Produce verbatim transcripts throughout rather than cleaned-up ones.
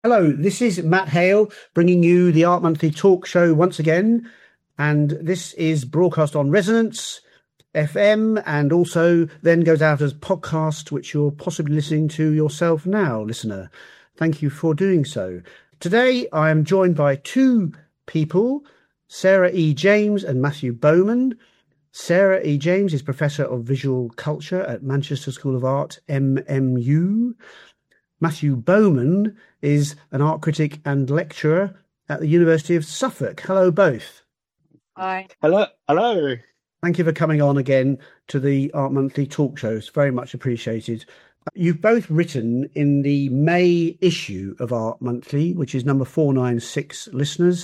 Hello, this is Matt Hale bringing you the Art Monthly talk show once again. And this is broadcast on Resonance F M and also then goes out as podcast, which you're possibly listening to yourself now, listener. Thank you for doing so. Today, I am joined by two people, Sarah E. James and Matthew Bowman. Sarah E. James is Professor of Visual Culture at Manchester School of Art, M M U. Matthew Bowman is an art critic and lecturer at the University of Suffolk. Hello, both. Hi. Hello. Hello. Thank you for coming on again to the Art Monthly talk shows. Very much appreciated. You've both written in the May issue of Art Monthly, which is number four ninety-six, listeners.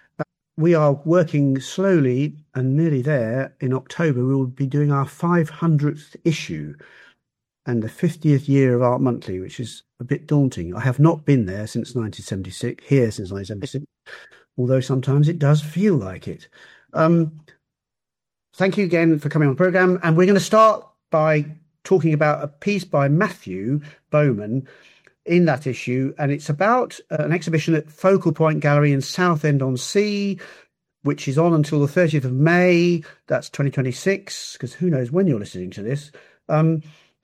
We are working slowly and nearly there. In October, we will be doing our five hundredth issue and the fiftieth year of Art Monthly, which is a bit daunting. I have not been there since nineteen seventy-six, here since nineteen seventy-six, although sometimes it does feel like it. Um, thank you again for coming on the programme. And we're going to start by talking about a piece by Matthew Bowman in that issue. And it's about uh, an exhibition at Focal Point Gallery in Southend-on-Sea, which is on until the thirtieth of May. That's twenty twenty-six, because who knows when you're listening to this. Um,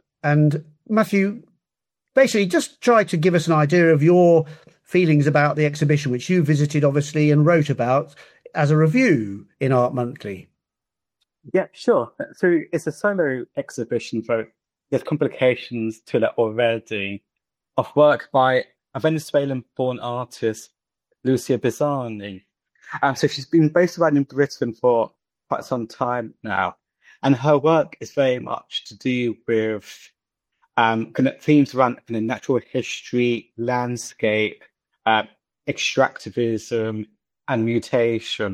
And Matthew, basically just try to give us an idea of your feelings about the exhibition, which you visited, obviously, and wrote about as a review in Art Monthly. Yeah, sure. So it's a solo exhibition, so there's complications to it already, of work by a Venezuelan-born artist, Lucia Bizani. Um, so she's been based around in Britain for quite some time now. And her work is very much to do with um, kind of themes around kind of natural history, landscape, uh, extractivism, and mutation.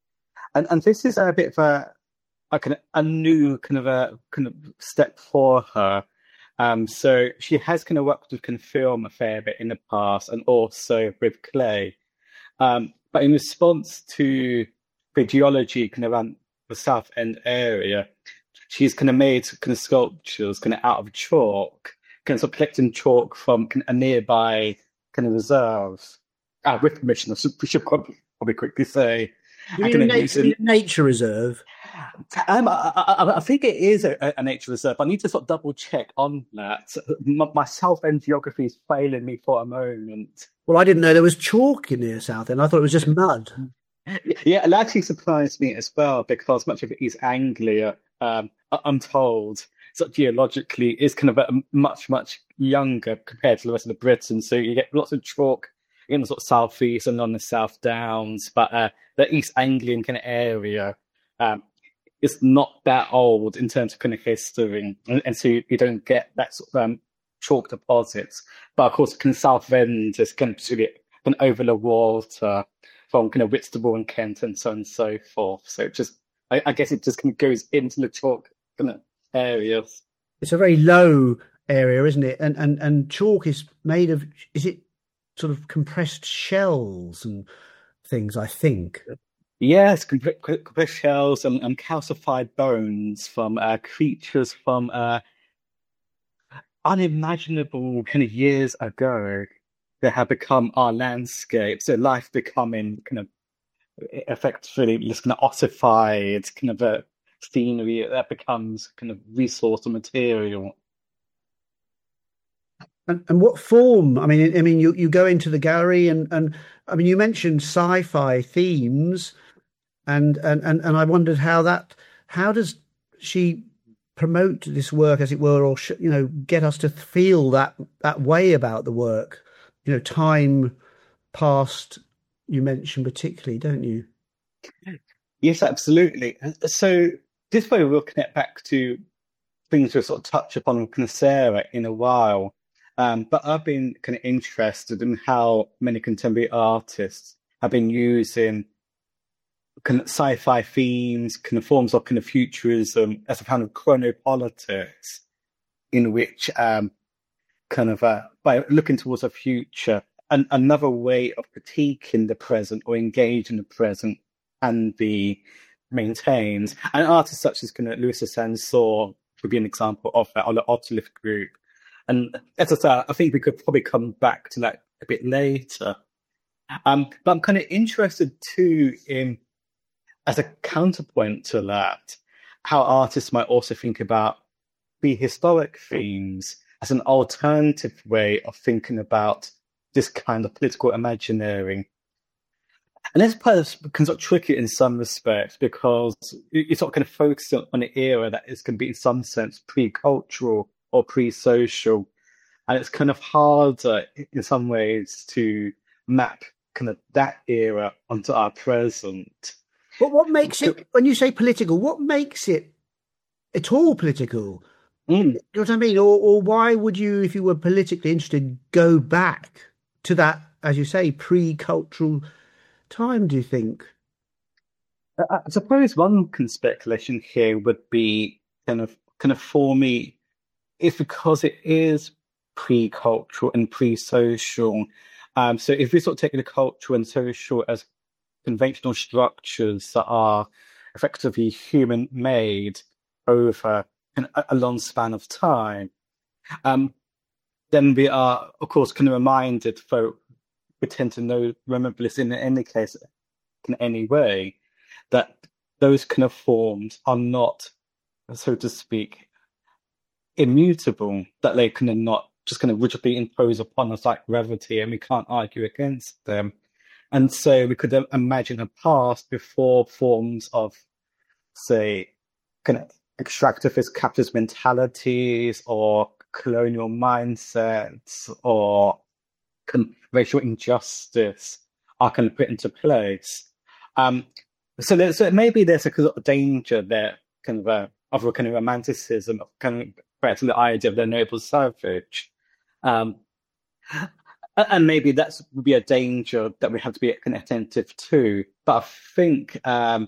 And and this is a bit of a, a kind of a new kind of a kind of step for her. Um, so she has kind of worked with kind of film a fair bit in the past, and also with clay. Um, but in response to the geology kind of around the South End area, she's kind of made kind of sculptures kind of out of chalk, kind of, sort of collecting chalk from kind of a nearby kind of reserve. Uh, with permission, I should, we should probably, probably quickly say. You mean a nature, nature reserve? Um, I, I, I think it is a, a nature reserve. I need to sort of double check on that. My, my South End geography is failing me for a moment. Well, I didn't know there was chalk in near South End. I thought it was just mud. Yeah, it actually surprised me as well, because much of East Anglia, um, I'm told, sort of geologically is kind of a much, much younger compared to the rest of the Britain. So you get lots of chalk in the sort of southeast and on the South Downs, but uh, the East Anglian kind of area um, is not that old in terms of kind of history, and, and so you, you don't get that sort of um, chalk deposits. But of course, kind of South End is kind of kind of over the water from kind of Whitstable and Kent and so on and so forth. So it just, I, I guess it just kind of goes into the chalk kind of areas. It's a very low area, isn't it? And and and chalk is made of, is it sort of compressed shells and things, I think? Yes, compressed shells and, and calcified bones from uh, creatures from uh, unimaginable kind of years ago that have become our landscape. So life becoming kind of effectively just kind of ossified, kind of a scenery that becomes kind of resource or material. And, and what form? I mean, I mean, you, you go into the gallery and, and I mean, you mentioned sci-fi themes, and, and, and, and I wondered how that, how does she promote this work, as it were, or, you know, get us to feel that, that way about the work? You know, time past, you mentioned particularly, don't you? Yes, absolutely. So this way we'll connect back to things we'll sort of touch upon kind of Sarah in a while. Um, but I've been kind of interested in how many contemporary artists have been using kind of sci-fi themes, kind of forms of kind of futurism as a kind of chronopolitics, in which um, kind of uh, by looking towards a future, an, another way of critiquing the present or engaging the present can be maintained. And artists such as kind of Louisa Sansor would be an example of that, or the Otolith group. And as I said, I think we could probably come back to that a bit later. Um, but I'm kind of interested too in, as a counterpoint to that, how artists might also think about prehistoric themes as an alternative way of thinking about this kind of political imaginary. And this part is kind of tricky in some respects because you're sort of kind of focusing on an era that is going to be in some sense pre-cultural or pre-social. And it's kind of harder in some ways to map kind of that era onto our present. But what makes it, when you say political, what makes it at all political? Mm. You know what I mean? Or, or why would you, if you were politically interested, go back to that, as you say, pre-cultural time, do you think? I suppose one kind of speculation here would be kind of kind of for me, is because it is pre-cultural and pre-social. Um, so if we sort of take the cultural and social as conventional structures that are effectively human-made over an, a long span of time, um, then we are, of course, kind of reminded, though we tend to know, remember this in any case, in any way, that those kind of forms are not, so to speak, immutable, that they kind of not just kind of rigidly impose upon us like gravity, and we can't argue against them. And so we could imagine a past before forms of, say, kind of extractivist capitalist mentalities or colonial mindsets or kind of racial injustice are kind of put into place. Um, so, there, so maybe there's a kind of danger there, kind of a, of a kind of romanticism, of kind of perhaps the idea of the noble savage. Um, and maybe that would be a danger that we have to be kind of attentive to. But I think um,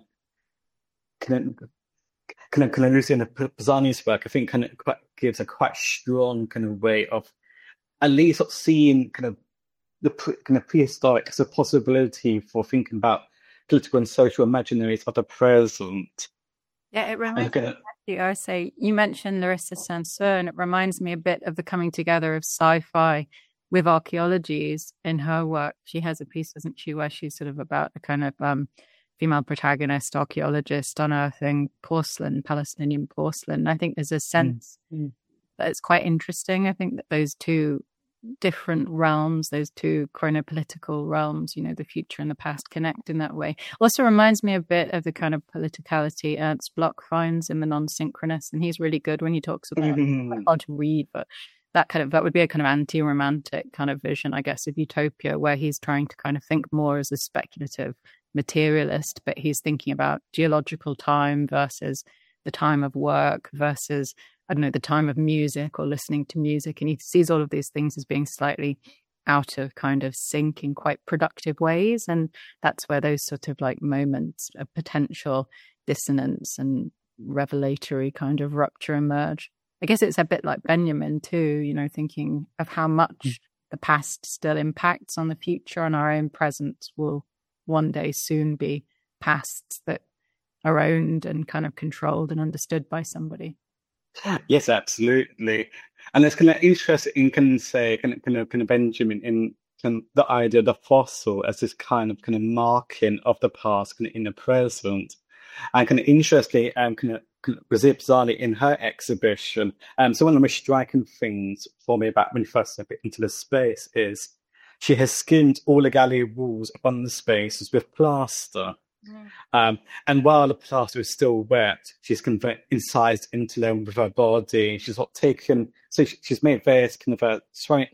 kind of, kind of, kind of Luciano Pisani's work, I think, kind of quite, gives a quite strong kind of way of at least sort of seeing kind of the pre, kind of prehistoric as a possibility for thinking about political and social imaginaries of the present. Yeah, it reminds me, you, I say, you mentioned Larissa Sanseur, and it reminds me a bit of the coming together of sci-fi with archaeologies in her work. She has a piece, doesn't she, where she's sort of about a kind of um, female protagonist, archaeologist unearthing porcelain, Palestinian porcelain. I think there's a sense mm. that it's quite interesting. I think that those two different realms, those two chronopolitical realms, you know, the future and the past, connect in that way. Also reminds me a bit of the kind of politicality Ernst Bloch finds in The Non-Synchronous, and he's really good when he talks about mm-hmm. it's hard to read, but that kind of that would be a kind of anti-romantic kind of vision, I guess, of utopia, where he's trying to kind of think more as a speculative materialist, but he's thinking about geological time versus the time of work versus, I don't know, the time of music or listening to music. And he sees all of these things as being slightly out of kind of sync in quite productive ways. And that's where those sort of like moments of potential dissonance and revelatory kind of rupture emerge. I guess it's a bit like Benjamin too, you know, thinking of how much mm. the past still impacts on the future, and our own present will one day soon be pasts that are owned and kind of controlled and understood by somebody. Yes, absolutely. And it's kind of interesting, can say, kind of, kind of, kind of Benjamin in kind of the idea of the fossil as this kind of kind of marking of the past kind of in the present. And kind of interestingly, um, kind of, kind of Razia Pisani in her exhibition. Um, so one of the most striking things for me about when you first step into the space is she has skinned all the gallery walls upon the spaces with plaster. Mm. Um, and while the plaster is still wet, she's kind of incised into them with her body. She's not taken, so she, she's made various kind of uh, sorry,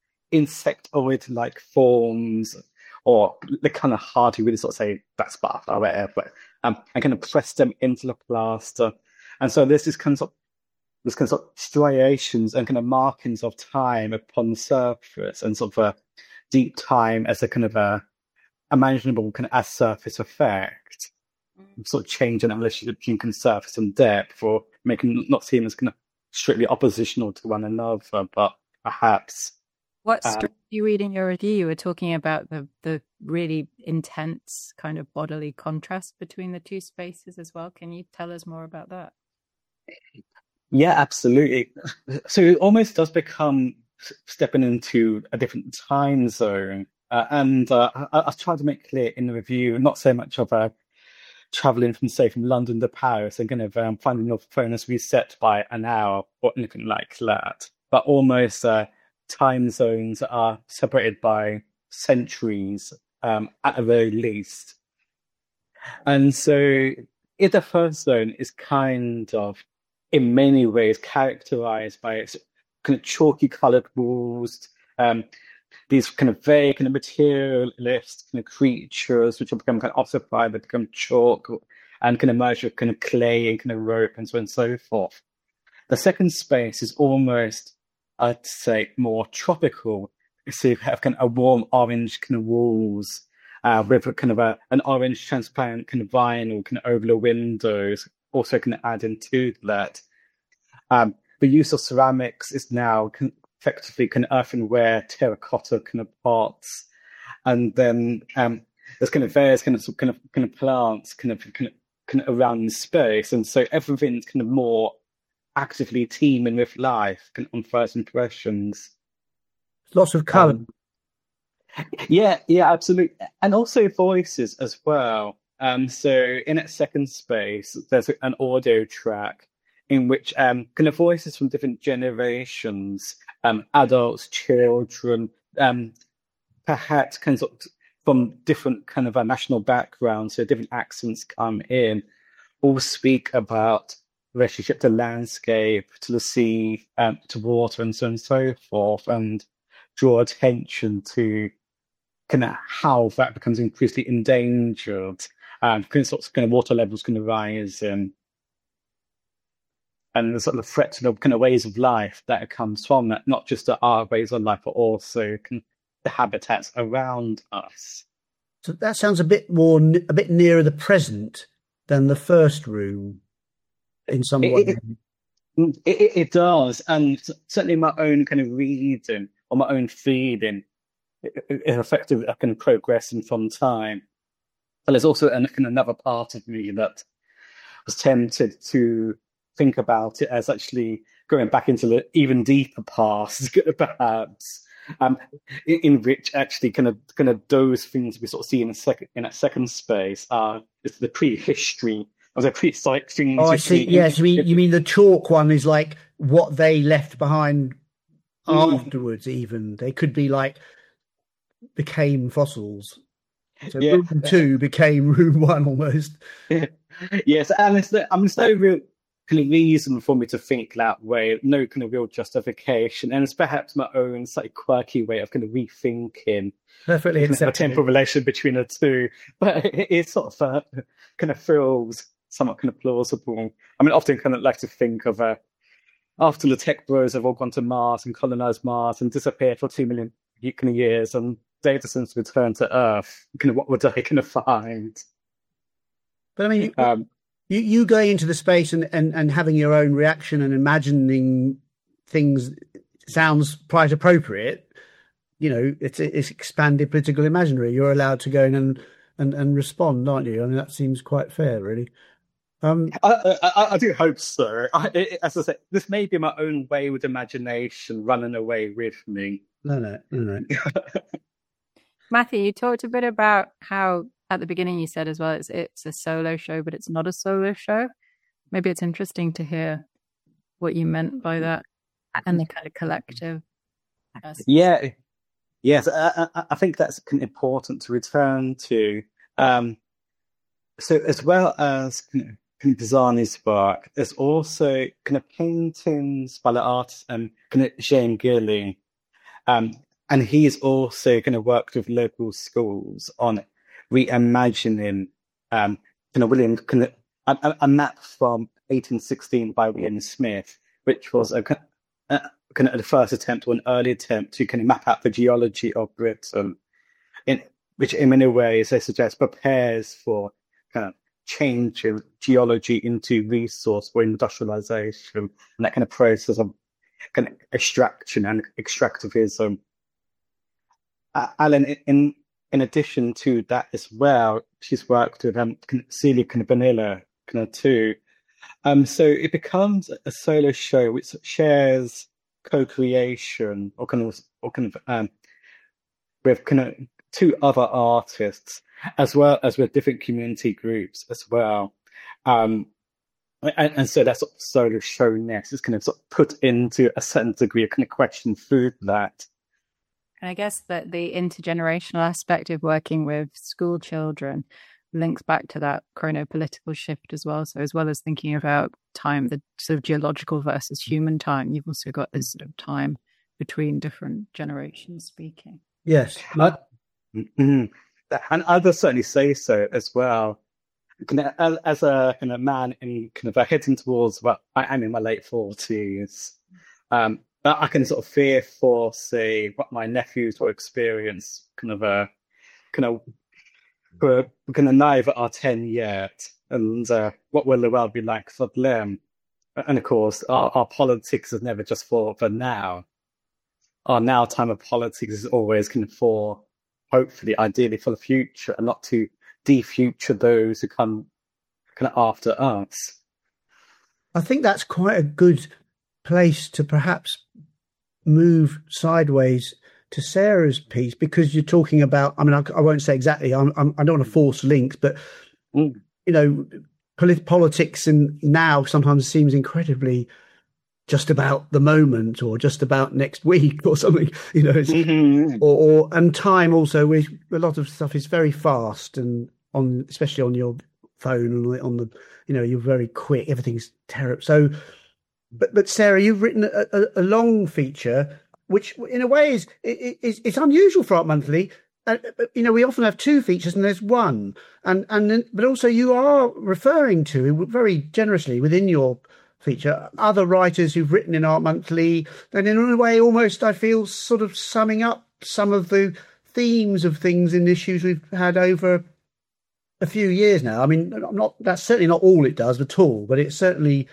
insectoid-like forms, or the kind of hard to really sort of say that's butterfly or whatever, but um, and kind of press them into the plaster. And so there's this kind of this kind of, sort of striations and kind of markings of time upon the surface, and sort of a deep time as a kind of a imaginable kind of as surface effect, mm. sort of change in relationship between surface and depth, or making not seem as kind of strictly oppositional to one another, but perhaps. What um, struck you read in your review? You were talking about the the really intense kind of bodily contrast between the two spaces as well. Can you tell us more about that? Yeah, absolutely. So it almost does become stepping into a different time zone. Uh, and uh, I, I tried to make clear in the review, not so much of uh, traveling from, say, from London to Paris and kind of um, finding your phone is reset by an hour or anything like that, but almost uh, time zones are separated by centuries um, at the very least. And so if the first zone is kind of, in many ways, characterized by its kind of chalky coloured walls, um, these kind of vague kind of materialist kind of creatures which have become kind of ossified, they become chalk and kind of merge with kind of clay and kind of rope and so on and so forth. The second space is almost, I'd say, more tropical. So you have kind of a warm orange kind of walls uh, with a kind of a, an orange transparent kind of vinyl kind of over the windows, also kind of adding to that. Um, the use of ceramics is now con- effectively kind of earthenware, terracotta kind of pots, and then um, there's kind of various kind of kind of kind of plants kind of kind of, kind of around the space, and so everything's kind of more actively teeming with life kind of on first impressions. Lots of colour. Um, yeah, yeah, absolutely, and also voices as well. Um, so in that second space, there's an audio track in which um, kind of voices from different generations, um, adults, children, um, perhaps kind of from different kind of uh, national backgrounds, so different accents come in, all speak about relationship to landscape, to the sea, um, to water, and so on and so forth, and draw attention to kind of how that becomes increasingly endangered, and kind of sorts of kind of water levels can rise in. And the sort of threat to the kind of ways of life that comes from that, not just to our ways of life, but also the habitats around us. So that sounds a bit more, a bit nearer the present than the first room, in some way. It, it, it, it does, and certainly my own kind of reading or my own feeling is effectively I can progressing from time. But there's also an, another part of me that was tempted to think about it as actually going back into the even deeper past, perhaps, um, in, in which actually kind of kind of those things we sort of see in a second in that second space are is the prehistory of the prehistoric things. Oh, I see. Yes, you mean you mean the chalk one is like what they left behind mm. afterwards. Even they could be like became fossils. So yeah. Room two became room one almost. Yeah. Yes, and it's the, I mean, it's no real kind of reason for me to think that way, no kind of real justification, and it's perhaps my own slightly quirky way of kind of rethinking perfectly kind of a temporal relation between the two. But it, it sort of uh, kind of feels somewhat kind of plausible. I mean, often kind of like to think of uh, after the tech bros have all gone to Mars and colonized Mars and disappeared for two million kind of years, and data since returned to Earth, kind of what would I kind of find? But I mean, um, you, you going into the space and, and, and having your own reaction and imagining things sounds quite appropriate. You know, it's it's expanded political imaginary. You're allowed to go in and, and, and respond, aren't you? I mean, that seems quite fair, really. Um, I, I, I do hope so. I, it, as I say, this may be my own wayward imagination running away with me. No, no, no, no. Matthew, you talked a bit about how at the beginning you said as well it's, it's a solo show, but it's not a solo show. Maybe it's interesting to hear what you meant by that and the kind of collective. Yeah, yes, I, I think that's important to return to. Um, so as well as kind of Pisani's work, there's also kind of paintings by the artist um, kind of Shane Gilly. Um, and he's also kind of worked with local schools on reimagining um, kind of William, kind of, a, a map from eighteen sixteen by William Smith, which was a, a kind of the first attempt or an early attempt to kind of map out the geology of Britain, in which in many ways they suggest prepares for kind of change of geology into resource or industrialization and that kind of process of kind of extraction and extractivism. Uh, Alan, in in addition to that as well, she's worked with um, Celia kind of Vanilla kind of too. Um, so it becomes a solo show which shares co-creation or kind of or kind of um, with kind of two other artists, as well as with different community groups as well. Um, and, and so that's sort of sort of shown next is kind of sort of put into a certain degree of kind of question through that. And I guess that the intergenerational aspect of working with school children links back to that chronopolitical shift as well. So as well as thinking about time, the sort of geological versus human time, you've also got this sort of time between different generations speaking. Yes. I... Mm-hmm. And others certainly say so as well. As a kind of man in kind of heading towards, well, I am in my late forties. Um, I can sort of fear for, say, what my nephews will experience, kind of a, kind of, we're kind of neither are ten yet, and uh, what will the world be like for them? And of course, our, our politics is never just for the now. Our now time of politics is always kind of for, hopefully, ideally for the future, and not to de-future those who come kind of after us. I think that's quite a good place to perhaps move sideways to Sarah's piece, because you're talking about, I mean, I, I won't say exactly, I'm, I'm, I don't want to force links, but, mm. you know, polit- politics and now sometimes seems incredibly just about the moment or just about next week or something, you know, it's, mm-hmm. or, or, and time also, we, a lot of stuff is very fast and on, especially on your phone and on the, on the you know, you're very quick, everything's terrible. So, but, but Sarah, you've written a, a, a long feature, which in a way is, is it's unusual for Art Monthly. Uh, but, you know, we often have two features and there's one. And, and, but also you are referring to very generously within your feature other writers who've written in Art Monthly, and in a way almost I feel sort of summing up some of the themes of things and issues we've had over a few years now. I mean, I'm not, that's certainly not all it does at all, but it certainly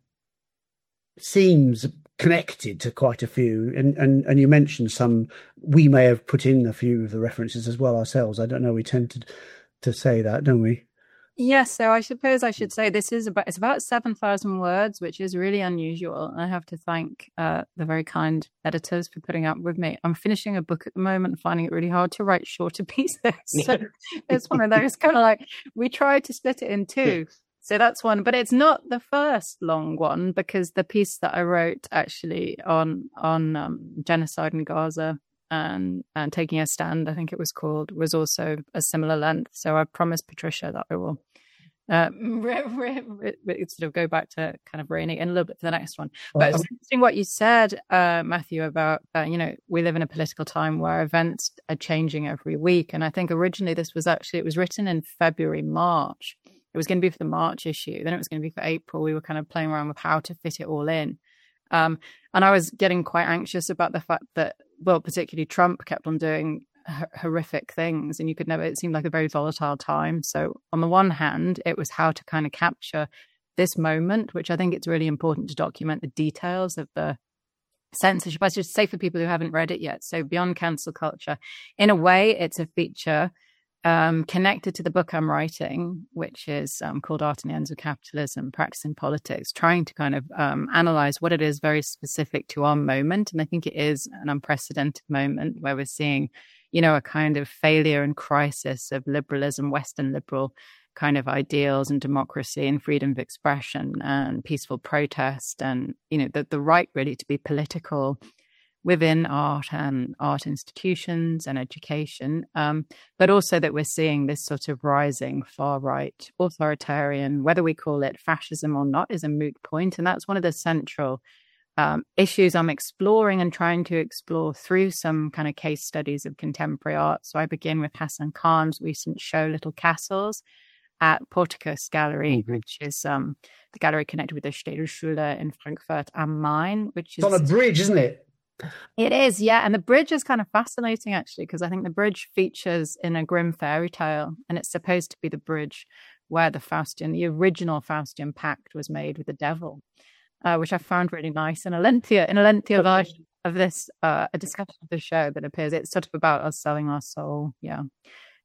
seems connected to quite a few. And, and, and you mentioned some, we may have put in a few of the references as well ourselves. I don't know, we tend to, to say that, don't we? Yes, so I suppose I should say this is about, it's about seven thousand words, which is really unusual. And I have to thank uh, the very kind editors for putting up with me. I'm finishing a book at the moment, finding it really hard to write shorter pieces. So it's one of those kind of like, we tried to split it in two. So that's one, but it's not the first long one, because the piece that I wrote actually on, on um, genocide in Gaza and and taking a stand, I think it was called, was also a similar length. So I promised Patricia that I will uh, re- re- re- sort of go back to kind of reining in a little bit for the next one. But it's interesting what you said, uh, Matthew, about, uh, you know, we live in a political time where events are changing every week. And I think originally this was actually, it was written in February, March. It was going to be for the March issue. Then it was going to be for April. We were kind of playing around with how to fit it all in. Um, and I was getting quite anxious about the fact that, well, particularly Trump kept on doing h- horrific things, and you could never, it seemed like a very volatile time. So on the one hand, it was how to kind of capture this moment, which I think it's really important to document the details of the censorship. I should say for people who haven't read it yet. So Beyond Cancel Culture, in a way, it's a feature Um, connected to the book I'm writing, which is um, called Art and the Ends of Capitalism, Practicing Politics, trying to kind of um, analyze what it is very specific to our moment. And I think it is an unprecedented moment where we're seeing, you know, a kind of failure and crisis of liberalism, Western liberal kind of ideals and democracy and freedom of expression and peaceful protest and, you know, the, the right really to be political within art and art institutions and education, um, but also that we're seeing this sort of rising far-right authoritarian, whether we call it fascism or not is a moot point. And that's one of the central um, issues I'm exploring and trying to explore through some kind of case studies of contemporary art. So I begin with Hassan Khan's recent show, Little Castles, at Porticus Gallery, mm-hmm. which is um, the gallery connected with the Städelschule in Frankfurt am Main, which is... It's on a bridge, isn't it? It is, yeah. And the bridge is kind of fascinating, actually, because I think the bridge features in a Grimm fairy tale, and it's supposed to be the bridge where the Faustian, the original Faustian pact was made with the devil, uh, which I found really nice. In a lengthier, in a lengthier version of this, uh, a discussion of the show that appears, it's sort of about us selling our soul, yeah,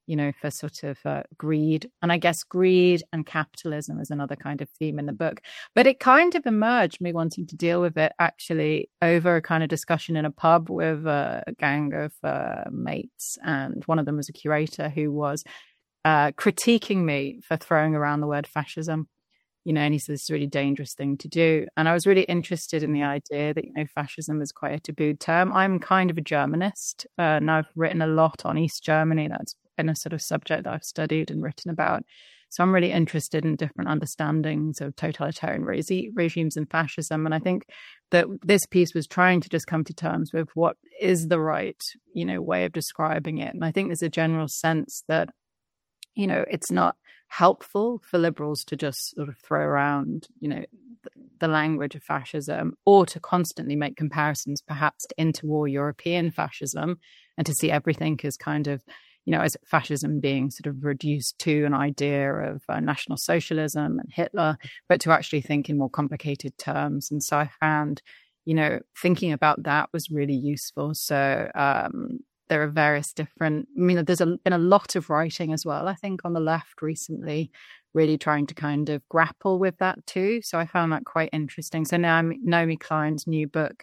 you know, for sort of uh, greed. And I guess greed and capitalism is another kind of theme in the book. But it kind of emerged, me wanting to deal with it actually over a kind of discussion in a pub with a gang of uh, mates. And one of them was a curator who was uh, critiquing me for throwing around the word fascism. You know, and he said it's a really dangerous thing to do. And I was really interested in the idea that, you know, fascism is quite a tabooed term. I'm kind of a Germanist, uh, and I've written a lot on East Germany. That's been a sort of subject that I've studied and written about. So I'm really interested in different understandings of totalitarian re- regimes and fascism. And I think that this piece was trying to just come to terms with what is the right, you know, way of describing it. And I think there's a general sense that, you know, it's not helpful for liberals to just sort of throw around, you know, the, the language of fascism, or to constantly make comparisons perhaps to interwar European fascism, and to see everything as kind of, you know, as fascism being sort of reduced to an idea of uh, National Socialism and Hitler, but to actually think in more complicated terms. And so I found, you know, thinking about that was really useful. So, um, there are various different, I mean, there's a, been a lot of writing as well, I think, on the left recently, really trying to kind of grapple with that too. So I found that quite interesting. So now Naomi Klein's new book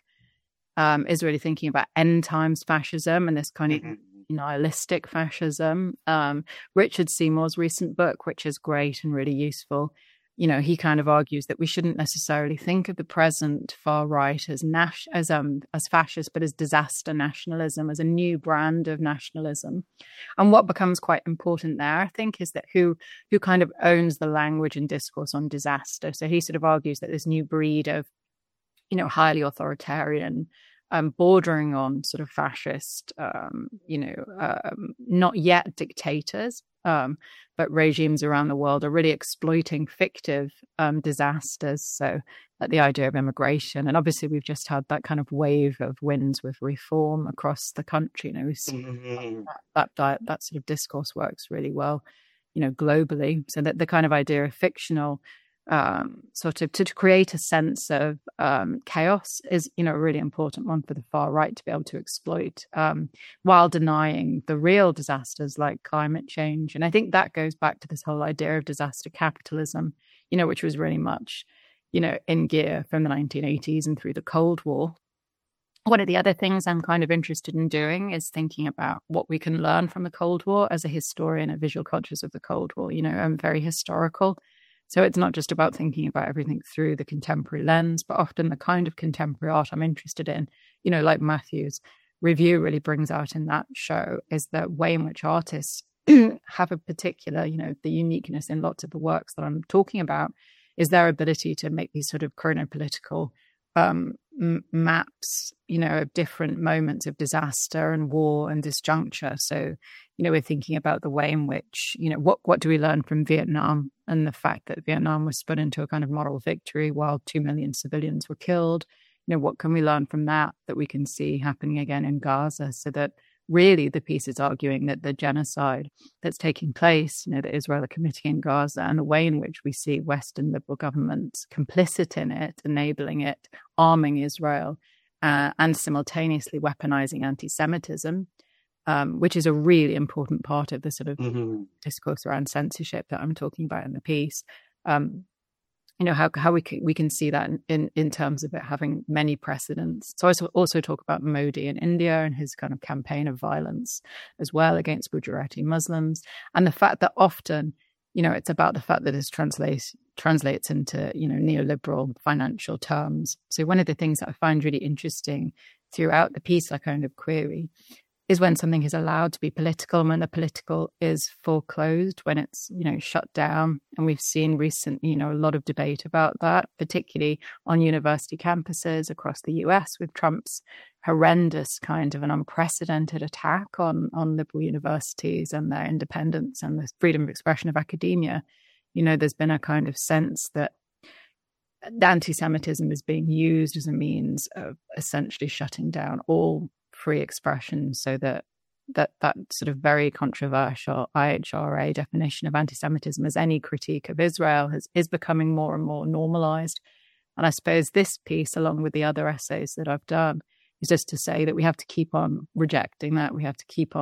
um, is really thinking about end times fascism and this kind of nihilistic fascism. Um, Richard Seymour's recent book, which is great and really useful, you know, he kind of argues that we shouldn't necessarily think of the present far right as nas- as um as fascist, but as disaster nationalism, as a new brand of nationalism. And what becomes quite important there, I think, is that who who kind of owns the language and discourse on disaster. So he sort of argues that this new breed of, you know, highly authoritarian, um, bordering on sort of fascist, um, you know, um, not yet dictators, um, but regimes around the world are really exploiting fictive um, disasters. So like the idea of immigration. And obviously we've just had that kind of wave of winds with reform across the country. You know, we see mm-hmm. that, that, that sort of discourse works really well, you know, globally. So that the kind of idea of fictional um sort of to, to create a sense of um chaos is, you know, a really important one for the far right to be able to exploit, um while denying the real disasters like climate change. And I think that goes back to this whole idea of disaster capitalism, you know, which was really much, you know, in gear from the nineteen eighties and through the Cold War. One of the other things I'm kind of interested in doing is thinking about what we can learn from the Cold War. As a historian, a visual conscious of the Cold War, you know, I'm very historical. So it's not just about thinking about everything through the contemporary lens, but often the kind of contemporary art I'm interested in, you know, like Matthew's review really brings out in that show, is the way in which artists have a particular, you know, the uniqueness in lots of the works that I'm talking about is their ability to make these sort of chronopolitical um, m- maps, you know, of different moments of disaster and war and disjuncture. So, you know, we're thinking about the way in which, you know, what, what do we learn from Vietnam and the fact that Vietnam was spun into a kind of moral victory while two million civilians were killed. You know, what can we learn from that that we can see happening again in Gaza, so that really the piece is arguing that the genocide that's taking place, you know, that Israel are committing in Gaza, and the way in which we see Western liberal governments complicit in it, enabling it, arming Israel, uh, and simultaneously weaponizing anti-Semitism, um, which is a really important part of the sort of mm-hmm. discourse around censorship that I'm talking about in the piece. Um, you know, how how we can, we can see that in, in, in terms of it having many precedents. So I also talk about Modi in India and his kind of campaign of violence as well against Gujarati Muslims, and the fact that often, you know, it's about the fact that this translates translates into, you know, neoliberal financial terms. So one of the things that I find really interesting throughout the piece, I kind of query, is when something is allowed to be political and when the political is foreclosed, when it's, you know, shut down. And we've seen recent, you know, a lot of debate about that, particularly on university campuses across the U S with Trump's horrendous kind of an unprecedented attack on, on liberal universities and their independence and the freedom of expression of academia. You know, there's been a kind of sense that anti-Semitism is being used as a means of essentially shutting down all free expression, so that that that sort of very controversial I H R A definition of anti-Semitism as any critique of Israel has, is becoming more and more normalized. And I suppose this piece, along with the other essays that I've done, is just to say that we have to keep on rejecting that. We have to keep on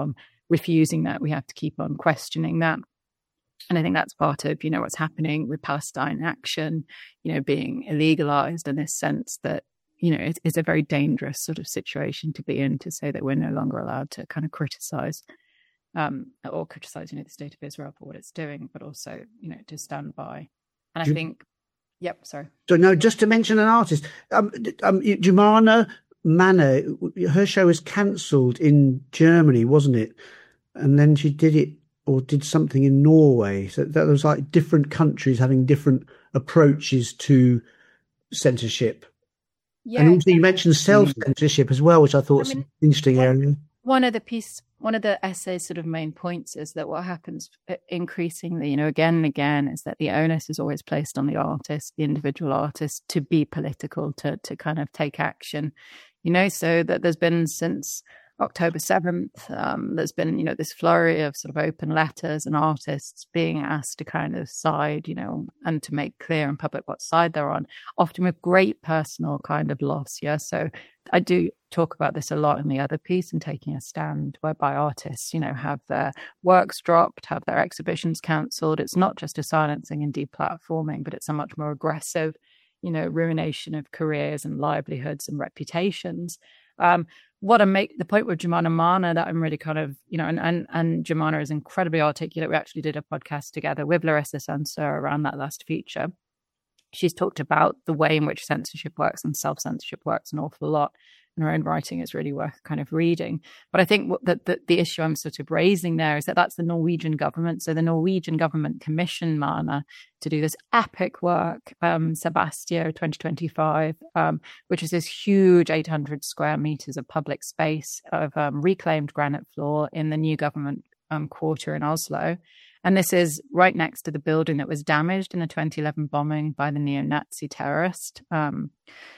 refusing that. We have to keep on questioning that. And I think that's part of, you know, what's happening with Palestine Action, you know, being illegalized in this sense that, you know, it, it's a very dangerous sort of situation to be in, to say that we're no longer allowed to kind of criticize um, or criticize, you know, the state of Israel for what it's doing, but also, you know, to stand by. And I Ju- think, yep, sorry. So no, just to mention an artist, um, um, Jumana Manner, her show was cancelled in Germany, wasn't it? And then she did it or did something in Norway. So that was like different countries having different approaches to censorship. Yeah, and also you mentioned self-censorship as well, which I thought I was mean, an interesting one, area. One of the piece, one of the essay's sort of main points is that what happens increasingly, you know, again and again, is that the onus is always placed on the artist, the individual artist, to be political, to to kind of take action, you know, so that there's been since October seventh, um, there's been, you know, this flurry of sort of open letters and artists being asked to kind of side, you know, and to make clear in public what side they're on, often with great personal kind of loss. Yeah. So I do talk about this a lot in the other piece, and taking a stand whereby artists, you know, have their works dropped, have their exhibitions cancelled. It's not just a silencing and deplatforming, but it's a much more aggressive, you know, ruination of careers and livelihoods and reputations. Um, what I make the point with Jumana Manner that I'm really kind of, you know, and, and, and Jumana is incredibly articulate. We actually did a podcast together with Larissa Sansur around that last feature. She's talked about the way in which censorship works and self-censorship works an awful lot. And her own writing is really worth kind of reading. But I think what the, the, the issue I'm sort of raising there is that that's the Norwegian government. So the Norwegian government commissioned Mana to do this epic work, um, Sebastia twenty twenty-five, um, which is this huge eight hundred square meters of public space of um, reclaimed granite floor in the new government um, quarter in Oslo. And this is right next to the building that was damaged in the twenty eleven bombing by the neo-Nazi terrorist um,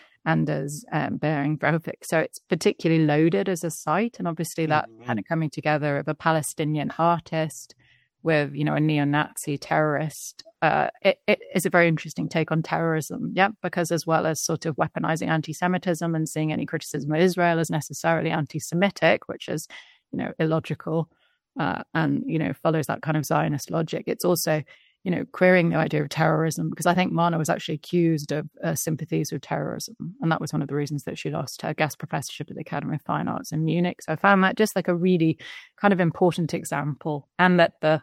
Anders um, Behring Breivik. So it's particularly loaded as a site. And obviously that mm-hmm. kind of coming together of a Palestinian artist with, you know, a neo-Nazi terrorist. Uh, it, it is a very interesting take on terrorism, yeah, because as well as sort of weaponizing anti-Semitism and seeing any criticism of Israel as necessarily anti-Semitic, which is, you know, illogical, Uh, and, you know, follows that kind of Zionist logic. It's also, you know, querying the idea of terrorism, because I think Mana was actually accused of uh, sympathies with terrorism. And that was one of the reasons that she lost her guest professorship at the Academy of Fine Arts in Munich. So I found that just like a really kind of important example, and that the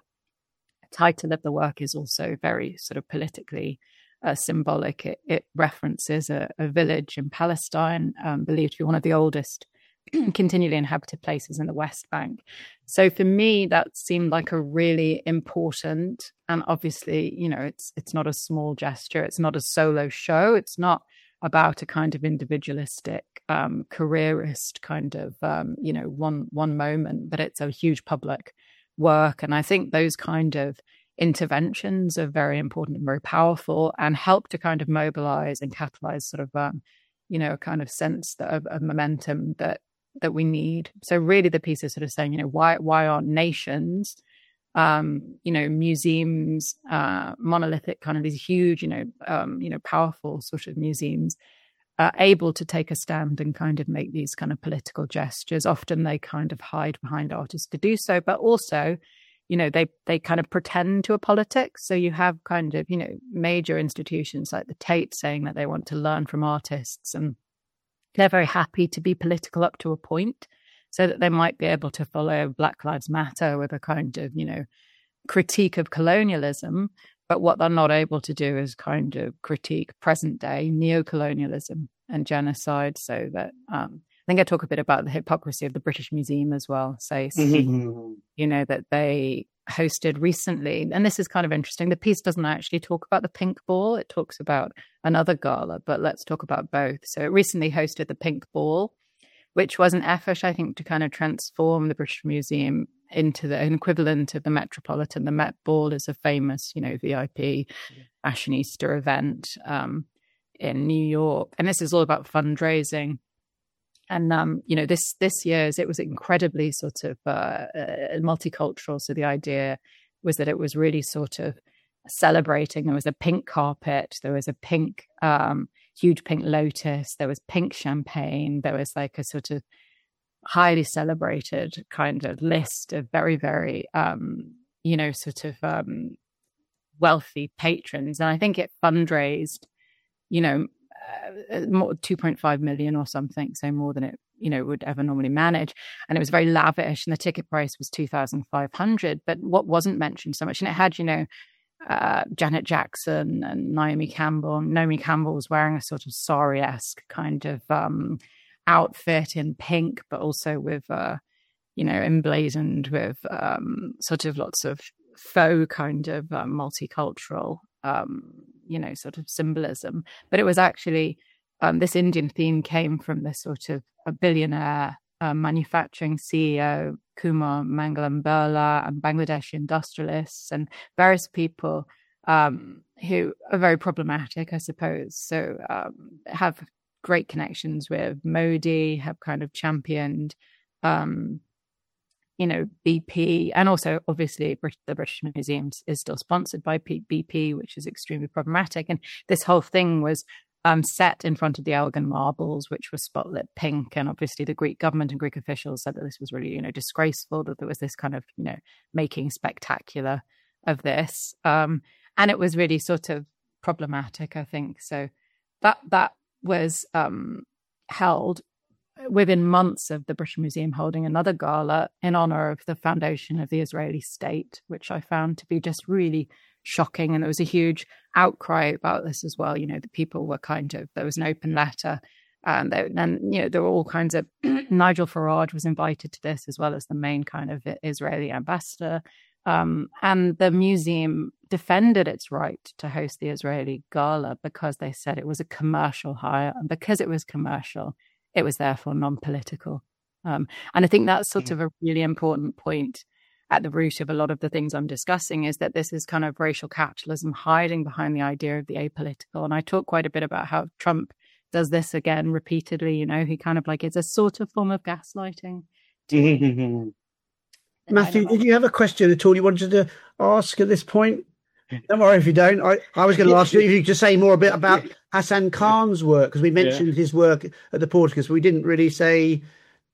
title of the work is also very sort of politically uh, symbolic. It, it references a, a village in Palestine, um, believed to be one of the oldest continually inhabited places in the West Bank. So for me, that seemed like a really important, and obviously, you know, it's it's not a small gesture. It's not a solo show. It's not about a kind of individualistic, um, careerist kind of, um, you know, one one moment, but it's a huge public work. And I think those kind of interventions are very important and very powerful, and help to kind of mobilize and catalyze sort of, um, you know, a kind of sense of, of momentum that that we need. So really the piece is sort of saying, you know, why why aren't nations, um, you know, museums, uh, monolithic kind of these huge, you know, um, you know, powerful sort of museums, uh, able to take a stand and kind of make these kind of political gestures. Often they kind of hide behind artists to do so, but also, you know, they they kind of pretend to a politics. So you have kind of, you know, major institutions like the Tate saying that they want to learn from artists, and they're very happy to be political up to a point, so that they might be able to follow Black Lives Matter with a kind of, you know, critique of colonialism. But what they're not able to do is kind of critique present day neocolonialism and genocide. So that um, I think I talk a bit about the hypocrisy of the British Museum as well. So, mm-hmm. you know, that they hosted recently, and this is kind of interesting, the piece doesn't actually talk about the Pink Ball, it talks about another gala, but let's talk about both. So it recently hosted the Pink Ball, which was an effort, I think, to kind of transform the British Museum into the an equivalent of the Metropolitan. The Met Ball is a famous, you know, V I P yeah. fashionista event um, in New York, and this is all about fundraising. And, um, you know, this this year's, it was incredibly sort of uh, uh, multicultural. So the idea was that it was really sort of celebrating. There was a pink carpet. There was a pink, um, huge pink lotus. There was pink champagne. There was like a sort of highly celebrated kind of list of very, very, um, you know, sort of um, wealthy patrons. And I think it fundraised, you know, uh, more two point five million or something, so more than it, you know, would ever normally manage. And it was very lavish, and the ticket price was two thousand five hundred. But what wasn't mentioned so much, and it had, you know, uh, Janet Jackson and Naomi Campbell. Naomi Campbell was wearing a sort of sari-esque kind of um, outfit in pink, but also with, uh, you know, emblazoned with um, sort of lots of faux kind of uh, multicultural, um, you know, sort of symbolism. But it was actually, um, this Indian theme came from this sort of a billionaire uh, manufacturing C E O, Kumar Mangalam Birla, and Bangladeshi industrialists and various people um, who are very problematic, I suppose. So um, have great connections with Modi, have kind of championed, um, you know, B P, and also obviously the British Museum is still sponsored by B P, which is extremely problematic. And this whole thing was um, set in front of the Elgin marbles, which were spotlit pink. And obviously the Greek government and Greek officials said that this was really, you know, disgraceful, that there was this kind of, you know, making spectacular of this. Um, and it was really sort of problematic, I think. So that, that was um, held within months of the British Museum holding another gala in honor of the foundation of the Israeli state, which I found to be just really shocking. And there was a huge outcry about this as well. You know, the people were kind of, there was an open letter, and then, and, you know, there were all kinds of, Nigel Farage was invited to this, as well as the main kind of Israeli ambassador. Um, and the museum defended its right to host the Israeli gala because they said it was a commercial hire, and because it was commercial, it was therefore non-political. Um, and I think that's sort of a really important point at the root of a lot of the things I'm discussing, is that this is kind of racial capitalism hiding behind the idea of the apolitical. And I talk quite a bit about how Trump does this again repeatedly. You know, he kind of like, it's a sort of form of gaslighting. Matthew, did you have a question at all you wanted to ask at this point? Don't worry if you don't. I, I was going to ask you if you could just say more a bit about Hassan Khan's work, because we mentioned yeah. his work at the Porticus. We didn't really say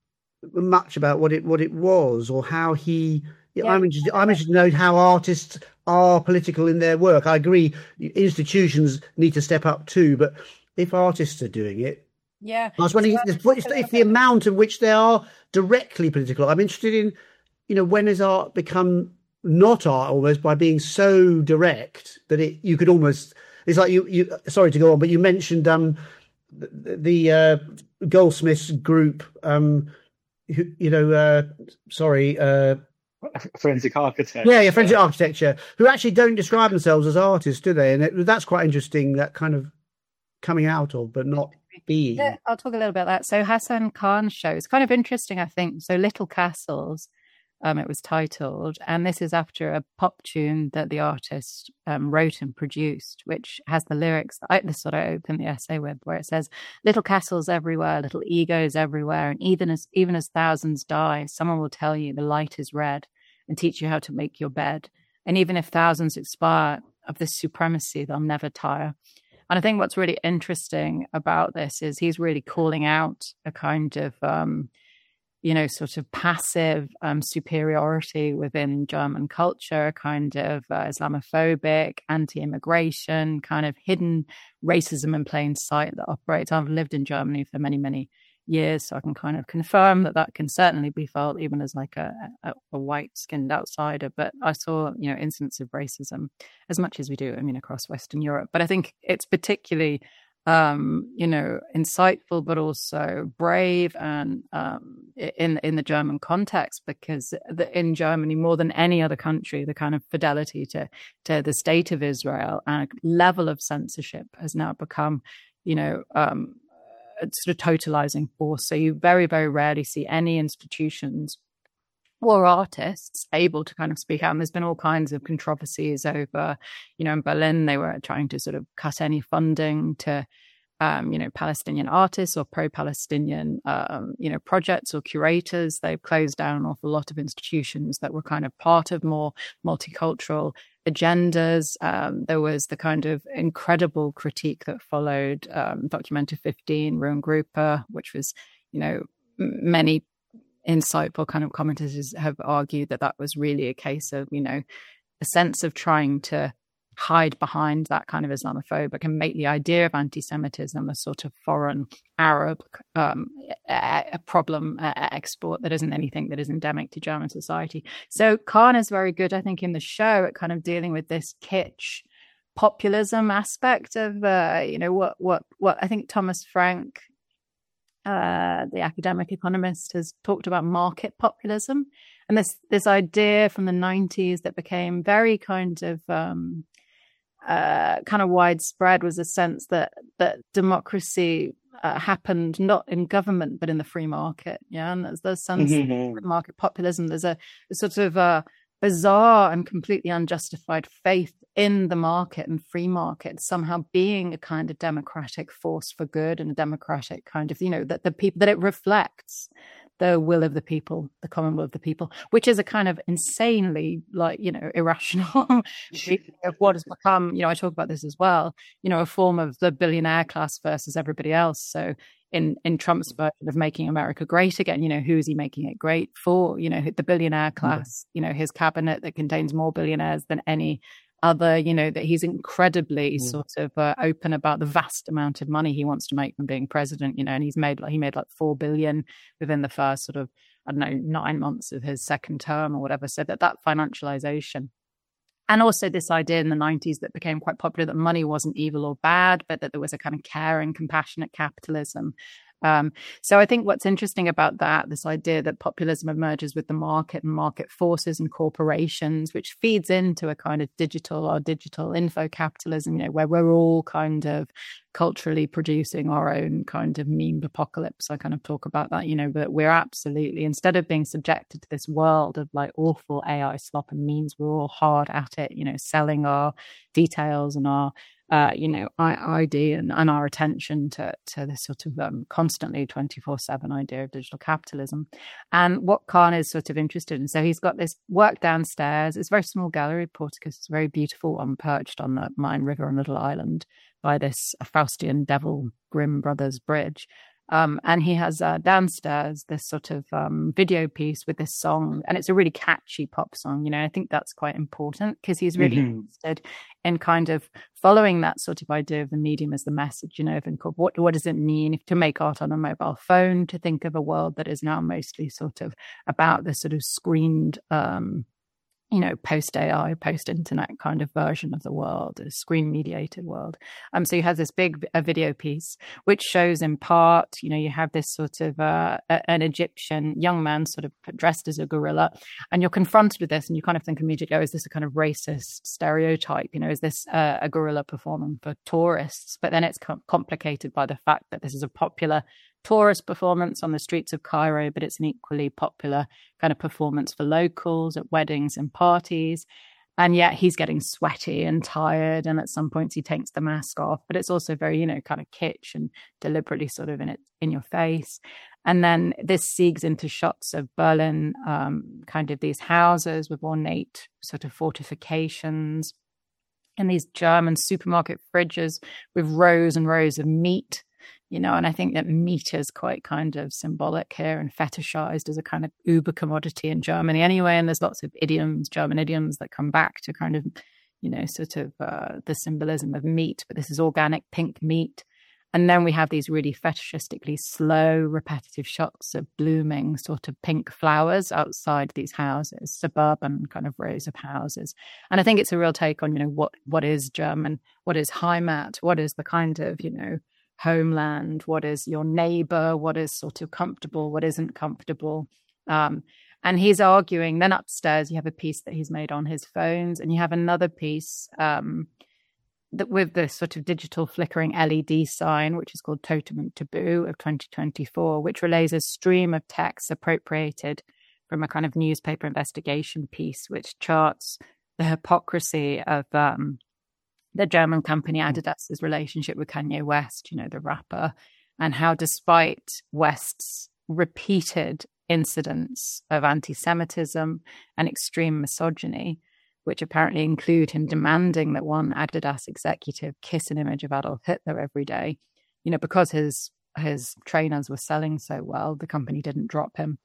much about what it what it was or how he. Yeah. I'm interested. I'm interested to know how artists are political in their work. I agree, institutions need to step up too, but if artists are doing it, yeah, I was wondering if, if, if the amount of which they are directly political. I'm interested in, you know, when has art become not art almost by being so direct that it you could almost, it's like you you sorry to go on, but you mentioned um the, the uh Goldsmiths group, um who, you know uh sorry uh forensic architecture yeah yeah forensic architecture, who actually don't describe themselves as artists, do they? And it, that's quite interesting, that kind of coming out of but not being. Yeah, I'll talk a little about that. So Hassan Khan's show is kind of interesting, I think. So Little Castles, Um, it was titled, and this is after a pop tune that the artist um, wrote and produced, which has the lyrics. I, this is what I opened the essay with, where it says, "Little castles everywhere, little egos everywhere, and even as even as thousands die, someone will tell you the light is red and teach you how to make your bed. And even if thousands expire of this supremacy, they'll never tire." And I think what's really interesting about this is he's really calling out a kind of um, you know, sort of passive um, superiority within German culture, kind of uh, Islamophobic, anti-immigration, kind of hidden racism in plain sight that operates. I've lived in Germany for many, many years, so I can kind of confirm that that can certainly be felt even as like a, a, a white-skinned outsider. But I saw, you know, instances of racism as much as we do, I mean, across Western Europe. But I think it's particularly Um, you know, insightful, but also brave, and um, in in the German context, because the, in Germany, more than any other country, the kind of fidelity to to the state of Israel and a level of censorship has now become, you know, um, a sort of totalizing force. So you very, very rarely see any institutions or artists able to kind of speak out. And there's been all kinds of controversies over, you know, in Berlin, they were trying to sort of cut any funding to, um, you know, Palestinian artists or pro-Palestinian, um, you know, projects or curators. They've closed down an awful lot of institutions that were kind of part of more multicultural agendas. Um, there was the kind of incredible critique that followed um, Documenta fifteen, Ruan Gruppe, which was, you know, many insightful kind of commentators have argued that that was really a case of, you know, a sense of trying to hide behind that kind of Islamophobic and make the idea of anti-Semitism a sort of foreign Arab um, a, a problem a export that isn't anything that is endemic to German society. So Khan is very good, I think, in the show at kind of dealing with this kitsch populism aspect of, uh, you know, what, what, what I think Thomas Frank, uh, the academic economist, has talked about market populism. And this, this idea from the nineties that became very kind of, um, Uh, kind of widespread was a sense that that democracy uh, happened not in government but in the free market. Yeah, and there's there's some mm-hmm. market populism. There's a, a sort of a bizarre and completely unjustified faith in the market and free market somehow being a kind of democratic force for good and a democratic kind of, you know, that the people that it reflects the will of the people, the common will of the people, which is a kind of insanely, like, you know, irrational of what has become, you know, I talk about this as well, you know, a form of the billionaire class versus everybody else. So in, in Trump's version of making America great again, you know, who is he making it great for? You know, the billionaire class, you know, his cabinet that contains more billionaires than any other, you know, that he's incredibly mm. sort of uh, open about the vast amount of money he wants to make from being president, you know, and he's made like he made like four billion within the first sort of, I don't know, nine months of his second term or whatever. So that that financialization, and also this idea in the nineties that became quite popular that money wasn't evil or bad, but that there was a kind of caring, compassionate capitalism. Um, so I think what's interesting about that, this idea that populism emerges with the market and market forces and corporations, which feeds into a kind of digital or digital info capitalism, you know, where we're all kind of culturally producing our own kind of meme apocalypse. I kind of talk about that, you know, but we're absolutely, instead of being subjected to this world of like awful A I slop and memes, we're all hard at it, you know, selling our details and our Uh, you know, I D and, and our attention to to this sort of um, constantly twenty-four seven idea of digital capitalism. And what Khan is sort of interested in, so he's got this work downstairs. It's a very small gallery, Porticus. It's a very beautiful one, perched on the Main River on Little Island by this Faustian Devil Grimm Brothers Bridge. Um, and he has uh, downstairs this sort of um, video piece with this song, and it's a really catchy pop song. You know, I think that's quite important because he's really mm-hmm. interested in kind of following that sort of idea of the medium as the message. You know, and what what does it mean to make art on a mobile phone? To think of a world that is now mostly sort of about this sort of screened, um, you know, post-A I, post-internet kind of version of the world, a screen-mediated world. Um, so you have this big a video piece, which shows in part, you know, you have this sort of uh, an Egyptian young man sort of dressed as a gorilla, and you're confronted with this, and you kind of think immediately, oh, is this a kind of racist stereotype? You know, is this uh, a gorilla performing for tourists? But then it's com- complicated by the fact that this is a popular tourist performance on the streets of Cairo, but it's an equally popular kind of performance for locals at weddings and parties. And yet he's getting sweaty and tired, and at some points he takes the mask off, but it's also very, you know, kind of kitsch and deliberately sort of in it in your face. And then this segues into shots of Berlin, um, kind of these houses with ornate sort of fortifications, and these German supermarket fridges with rows and rows of meat. You know, and I think that meat is quite kind of symbolic here and fetishized as a kind of uber commodity in Germany anyway. And there's lots of idioms, German idioms that come back to kind of, you know, sort of uh, the symbolism of meat. But this is organic pink meat. And then we have these really fetishistically slow, repetitive shots of blooming sort of pink flowers outside these houses, suburban kind of rows of houses. And I think it's a real take on, you know, what what is German, what is Heimat, what is the kind of, you know, homeland, what is your neighbor, what is sort of comfortable, what isn't comfortable. Um, and he's arguing, then upstairs you have a piece that he's made on his phones, and you have another piece um, that with the sort of digital flickering L E D sign, which is called Totem and Taboo of twenty twenty-four, which relays a stream of texts appropriated from a kind of newspaper investigation piece, which charts the hypocrisy of um, the German company Adidas's relationship with Kanye West, you know, the rapper, and how despite West's repeated incidents of anti-Semitism and extreme misogyny, which apparently include him demanding that one Adidas executive kiss an image of Adolf Hitler every day, you know, because his his trainers were selling so well, the company didn't drop him.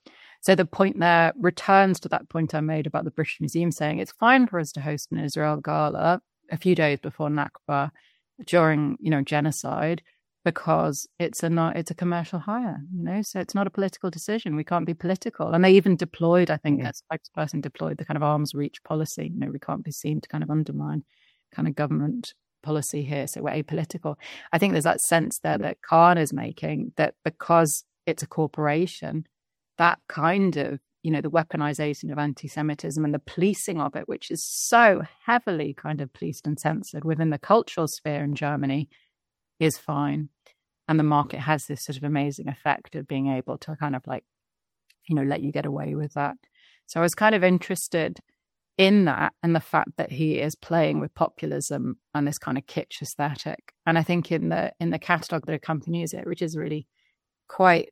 So the point there returns to that point I made about the British Museum saying it's fine for us to host an Israel Gala a few days before Nakba during, you know, genocide, because it's a not it's a commercial hire, you know, so it's not a political decision. We can't be political. And they even deployed, I think, that spokesperson deployed the kind of arm's reach policy. You know, we can't be seen to kind of undermine kind of government policy here, so we're apolitical. I think there's that sense there that Khan is making, that because it's a corporation, that kind of, you know, the weaponization of anti-Semitism and the policing of it, which is so heavily kind of policed and censored within the cultural sphere in Germany, is fine. And the market has this sort of amazing effect of being able to kind of like, you know, let you get away with that. So I was kind of interested in that, and the fact that he is playing with populism and this kind of kitsch aesthetic. And I think in the in the catalogue that accompanies it, which is really quite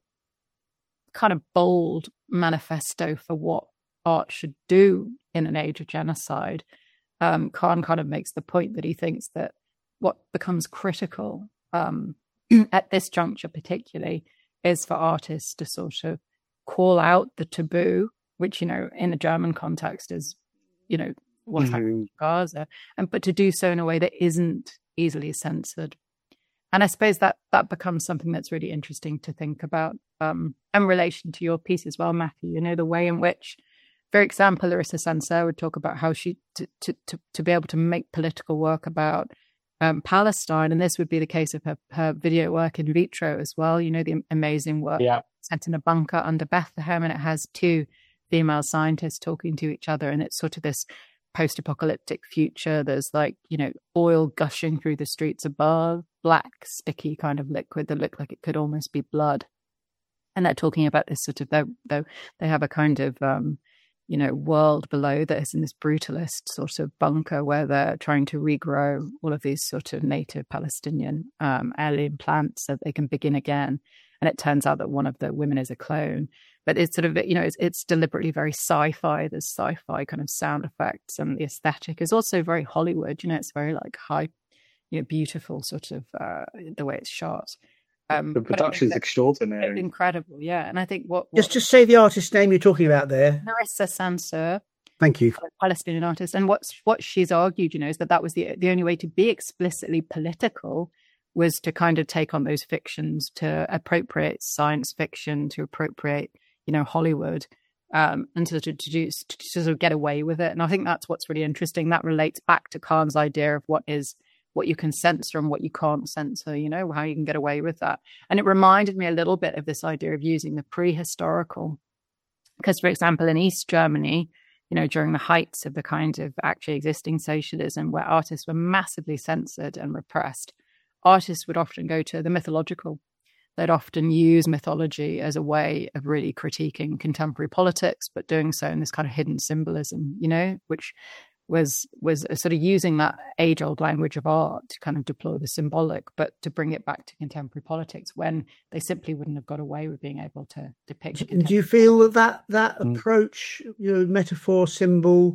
kind of bold manifesto for what art should do in an age of genocide, um, Khan kind of makes the point that he thinks that what becomes critical um, at this juncture particularly is for artists to sort of call out the taboo, which, you know, in a German context is, you know, what's mm-hmm. happening in Gaza, and but to do so in a way that isn't easily censored. And I suppose that that becomes something that's really interesting to think about um, in relation to your piece as well, Matthew. You know, the way in which, for example, Larissa Sanseur would talk about how she, to to to, to be able to make political work about um, Palestine, and this would be the case of her, her video work in vitro as well. You know, the amazing work yeah. set in a bunker under Bethlehem, and it has two female scientists talking to each other, and it's sort of this post-apocalyptic future. There's like, you know, oil gushing through the streets above, black sticky kind of liquid that looked like it could almost be blood. And they're talking about this sort of, though they, they have a kind of um you know world below that is in this brutalist sort of bunker where they're trying to regrow all of these sort of native Palestinian um alien plants so they can begin again. And it turns out that one of the women is a clone. But it's sort of, you know, it's, it's deliberately very sci-fi. There's sci-fi kind of sound effects, and the aesthetic is also very Hollywood. You know, it's very like high, you know, beautiful sort of uh, the way it's shot. Um, the production is extraordinary, incredible. Yeah, and I think what, what just just say the artist's name you're talking about there. Larissa Sanseur. Thank you. Palestinian artist, and what's what she's argued, you know, is that that was the the only way to be explicitly political was to kind of take on those fictions, to appropriate science fiction, to appropriate, you know, Hollywood, um, and to, to, to, do, to, to sort of get away with it. And I think that's what's really interesting. That relates back to Khan's idea of what is, what you can censor and what you can't censor, you know, how you can get away with that. And it reminded me a little bit of this idea of using the prehistorical. Because, for example, in East Germany, you know, during the heights of the kind of actually existing socialism where artists were massively censored and repressed, artists would often go to the mythological. They'd often use mythology as a way of really critiquing contemporary politics, but doing so in this kind of hidden symbolism, you know, which was was sort of using that age-old language of art to kind of deploy the symbolic, but to bring it back to contemporary politics when they simply wouldn't have got away with being able to depict. Do you feel that that, that mm. approach, you know, metaphor, symbol,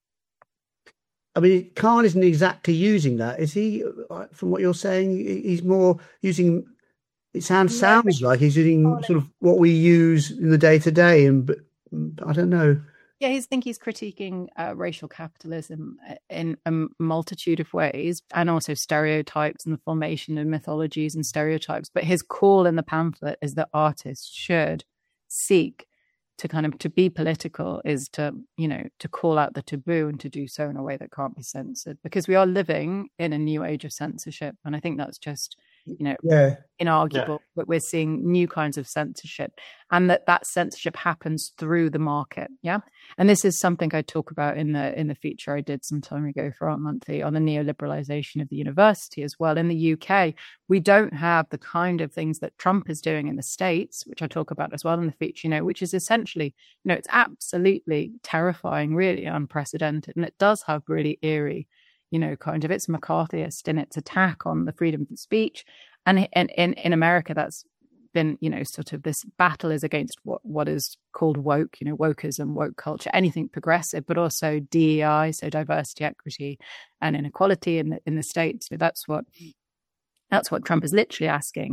I mean, Khan isn't exactly using that, is he? From what you're saying, he's more using. It sounds sounds like he's using sort of what we use in the day to day, and but I don't know. Yeah, I think he's critiquing uh, racial capitalism in a multitude of ways, and also stereotypes and the formation of mythologies and stereotypes. But his call in the pamphlet is that artists should seek to kind of to be political, is to, you know, to call out the taboo and to do so in a way that can't be censored, because we are living in a new age of censorship. And I think that's just, you know, yeah. inarguable, yeah. but we're seeing new kinds of censorship, and that that censorship happens through the market. Yeah. And this is something I talk about in the, in the feature I did some time ago for Art Monthly on the neoliberalization of the university as well. In the U K, we don't have the kind of things that Trump is doing in the States, which I talk about as well in the feature, you know, which is essentially, you know, it's absolutely terrifying, really unprecedented. And it does have really eerie, you know, kind of, it's McCarthyist in its attack on the freedom of speech. And in, in, in America, that's been, you know, sort of this battle is against what, what is called woke, you know, wokeism, woke culture, anything progressive, but also D E I, so diversity, equity, and inequality in the, in the States. So that's what, that's what Trump is literally asking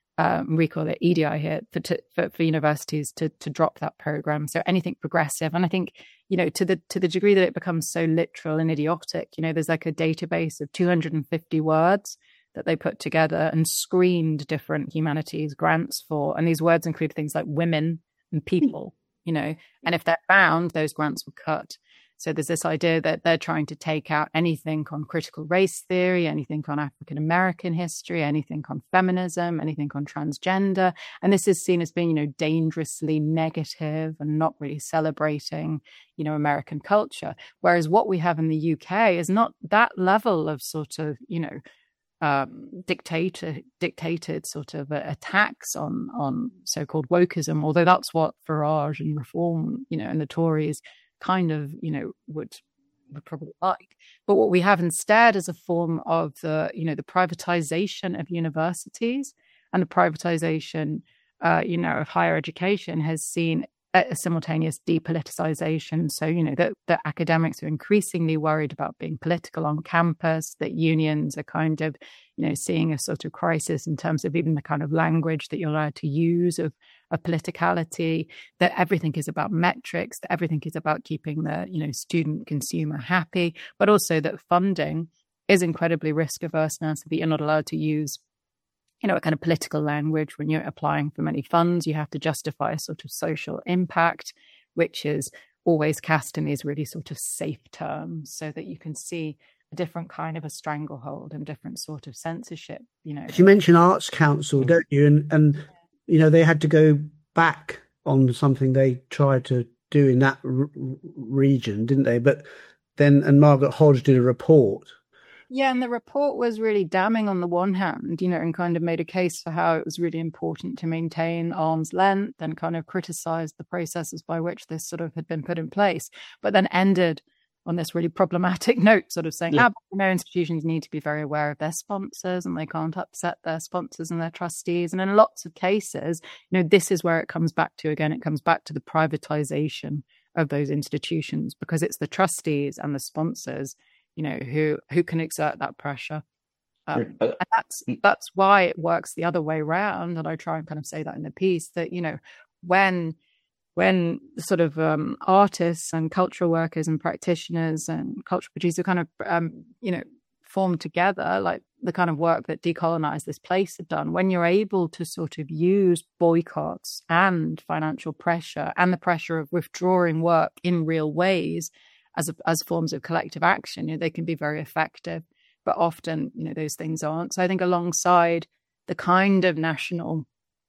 Um, we call it E D I here for, to, for for universities to to drop that program. So anything progressive, and I think, you know, to the to the degree that it becomes so literal and idiotic, you know, there's like a database of two hundred fifty words that they put together and screened different humanities grants for, and these words include things like women and people, you know, and if they're found, those grants were cut. So there's this idea that they're trying to take out anything on critical race theory, anything on African American history, anything on feminism, anything on transgender. And this is seen as being, you know, dangerously negative and not really celebrating, you know, American culture. Whereas what we have in the U K is not that level of sort of, you know, um, dictator, dictated sort of uh, attacks on, on so-called wokeism, although that's what Farage and Reform, you know, and the Tories kind of, you know, would would probably like. But what we have instead is a form of the, you know, the privatization of universities, and the privatization, uh, you know, of higher education has seen a simultaneous depoliticization. So, you know, that the academics are increasingly worried about being political on campus, that unions are kind of, you know, seeing a sort of crisis in terms of even the kind of language that you're allowed to use of, of politicality, that everything is about metrics, that everything is about keeping the, you know, student consumer happy, but also that funding is incredibly risk averse now, so that you're not allowed to use, you know, a kind of political language when you're applying for many funds. You have to justify a sort of social impact, which is always cast in these really sort of safe terms, so that you can see a different kind of a stranglehold and different sort of censorship. You know, you mentioned Arts Council, don't you? And and you know, they had to go back on something they tried to do in that r- region, didn't they? But then, and Margaret Hodge did a report. Yeah, and the report was really damning on the one hand, you know, and kind of made a case for how it was really important to maintain arm's length, and kind of criticised the processes by which this sort of had been put in place, but then ended on this really problematic note, sort of saying, yeah. ah, but, you know, institutions need to be very aware of their sponsors, and they can't upset their sponsors and their trustees. And in lots of cases, you know, this is where it comes back to again, it comes back to the privatisation of those institutions, because it's the trustees and the sponsors, you know, who who can exert that pressure. Um, and that's that's why it works the other way around. And I try and kind of say that in the piece, that, you know, when when sort of um, artists and cultural workers and practitioners and cultural producers kind of, um, you know, form together, like the kind of work that Decolonize This Place have done, when you're able to sort of use boycotts and financial pressure and the pressure of withdrawing work in real ways as a, as forms of collective action, you know, they can be very effective. But often, you know, those things aren't. So I think alongside the kind of national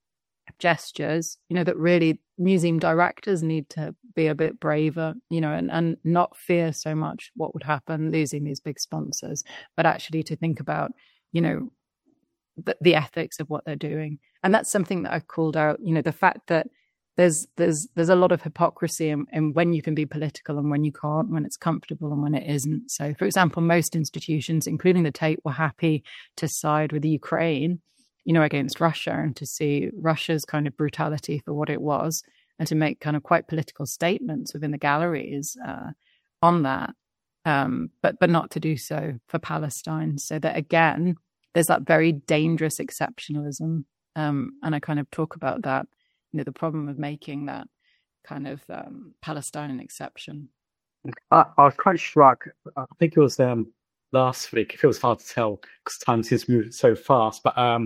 gestures, you know, that really museum directors need to be a bit braver, you know, and, and not fear so much what would happen losing these big sponsors, but actually to think about, you know, the, the ethics of what they're doing. And that's something that I've called out, you know, the fact that There's there's there's a lot of hypocrisy in, in when you can be political and when you can't, when it's comfortable and when it isn't. So, for example, most institutions, including the Tate, were happy to side with the Ukraine, you know, against Russia, and to see Russia's kind of brutality for what it was, and to make kind of quite political statements within the galleries uh, on that, um, but but not to do so for Palestine. So that again, there's that very dangerous exceptionalism, um, and I kind of talk about that. You know, the problem of making that kind of um, Palestinian exception. I, I was quite struck. I think it was um, last week. It feels hard to tell because time seems to move so fast. But um,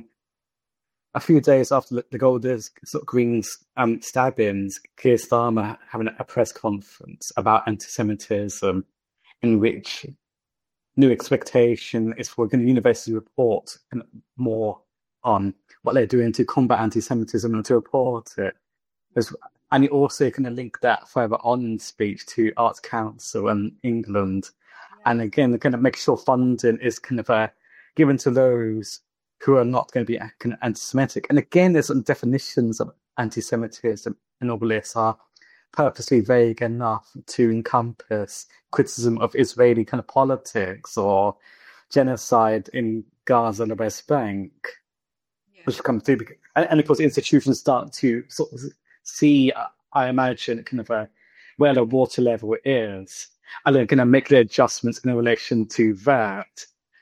a few days after the Golders sort of Green's um, stabbings, Keir Starmer having a press conference about anti-Semitism, in which new expectation is for the university to report more on what they're doing to combat anti-Semitism and to report it. And you also kind of link that further on in speech to Arts Council and England. Yeah. And again, kind of make sure funding is kind of uh, given to those who are not going to be kind of anti-Semitic. And again, there's some definitions of anti-Semitism in all this are purposely vague enough to encompass criticism of Israeli kind of politics or genocide in Gaza and the West Bank. Which come through, and, and of course, institutions start to sort of see, uh, I imagine, kind of a where the water level is, and they're going to make the adjustments in relation to that.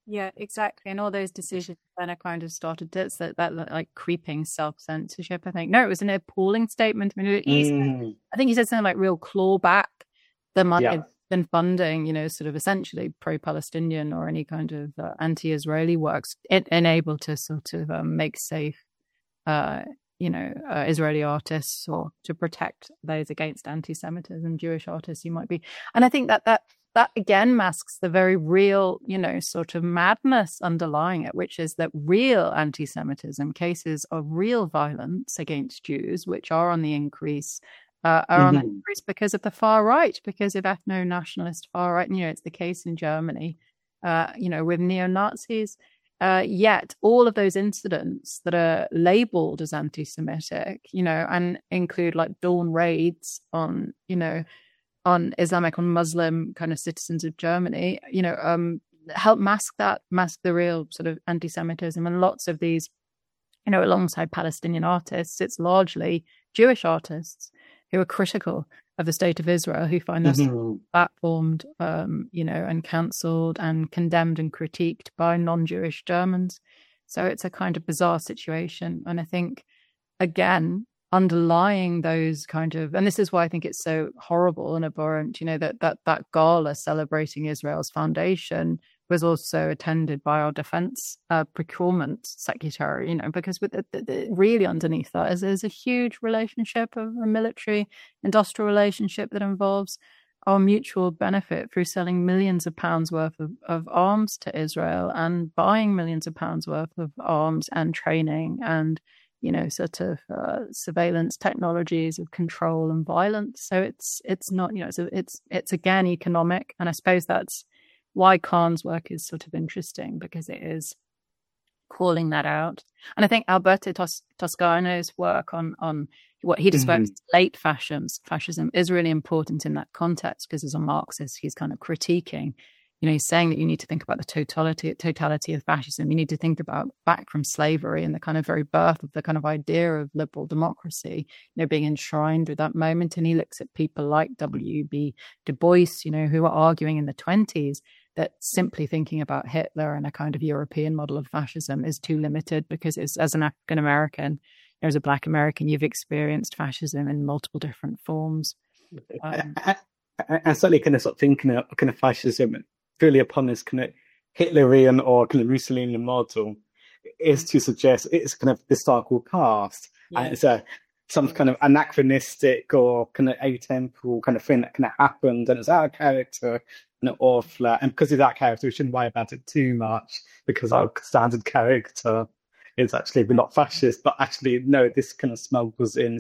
Yeah, exactly. And all those decisions then are kind of started to, it's that, that like creeping self-censorship, I think. No, it was an appalling statement. I mean, he, mm. I think he said something like real clawback the money yeah. been funding, you know, sort of essentially pro-Palestinian or any kind of uh, anti-Israeli works, it enabled to sort of um, make safe, uh, you know, uh, Israeli artists or to protect those against anti-Semitism, Jewish artists who might be. And I think that that that again masks the very real, you know, sort of madness underlying it, which is that real anti-Semitism, cases of real violence against Jews, which are on the increase, uh, are mm-hmm. on the increase because of the far right, because of ethno-nationalist far right. And, you know, it's the case in Germany, uh, you know, with neo-Nazis. Uh, yet all of those incidents that are labeled as anti-Semitic, you know, and include like dawn raids on, you know, on Islamic, on Muslim kind of citizens of Germany, you know, um, help mask that, mask the real sort of anti-Semitism. And lots of these, you know, alongside Palestinian artists, it's largely Jewish artists who are critical of the state of Israel, who find themselves mm-hmm. platformed, um, you know, and cancelled and condemned and critiqued by non-Jewish Germans. So it's a kind of bizarre situation. And I think, again, underlying those kind of, and this is why I think it's so horrible and abhorrent, you know, that that that gala celebrating Israel's foundation was also attended by our defense uh, procurement secretary, you know, because with the, the, really underneath that is there's a huge relationship of a military industrial relationship that involves our mutual benefit through selling millions of pounds worth of, of arms to Israel and buying millions of pounds worth of arms and training and, you know, sort of uh, surveillance technologies of control and violence. So it's it's not, you know, it's a, it's it's again economic, and I suppose that's why Khan's work is sort of interesting, because it is calling that out. And I think Alberto Tos- Toscano's work on on what he describes mm-hmm. as late fascism, fascism is really important in that context, because as a Marxist, he's kind of critiquing, you know, he's saying that you need to think about the totality totality of fascism. You need to think about back from slavery and the kind of very birth of the kind of idea of liberal democracy, you know, being enshrined with that moment. And he looks at people like W B Du Bois, you know, who are arguing in the twenties that simply thinking about Hitler and a kind of European model of fascism is too limited, because it's, as an African American, as a Black American, you've experienced fascism in multiple different forms. Um, and certainly kind of sort of thinking of kind of fascism really upon this kind of Hitlerian or kind of Mussolinian model is to suggest it's kind of historical past, yeah. and it's a some kind of anachronistic or kind of atemporal kind of thing that kind of happened, and it's our character and or flat, and because of that character, we shouldn't worry about it too much, because our standard character is actually we're not fascist, but actually no, this kind of smuggles in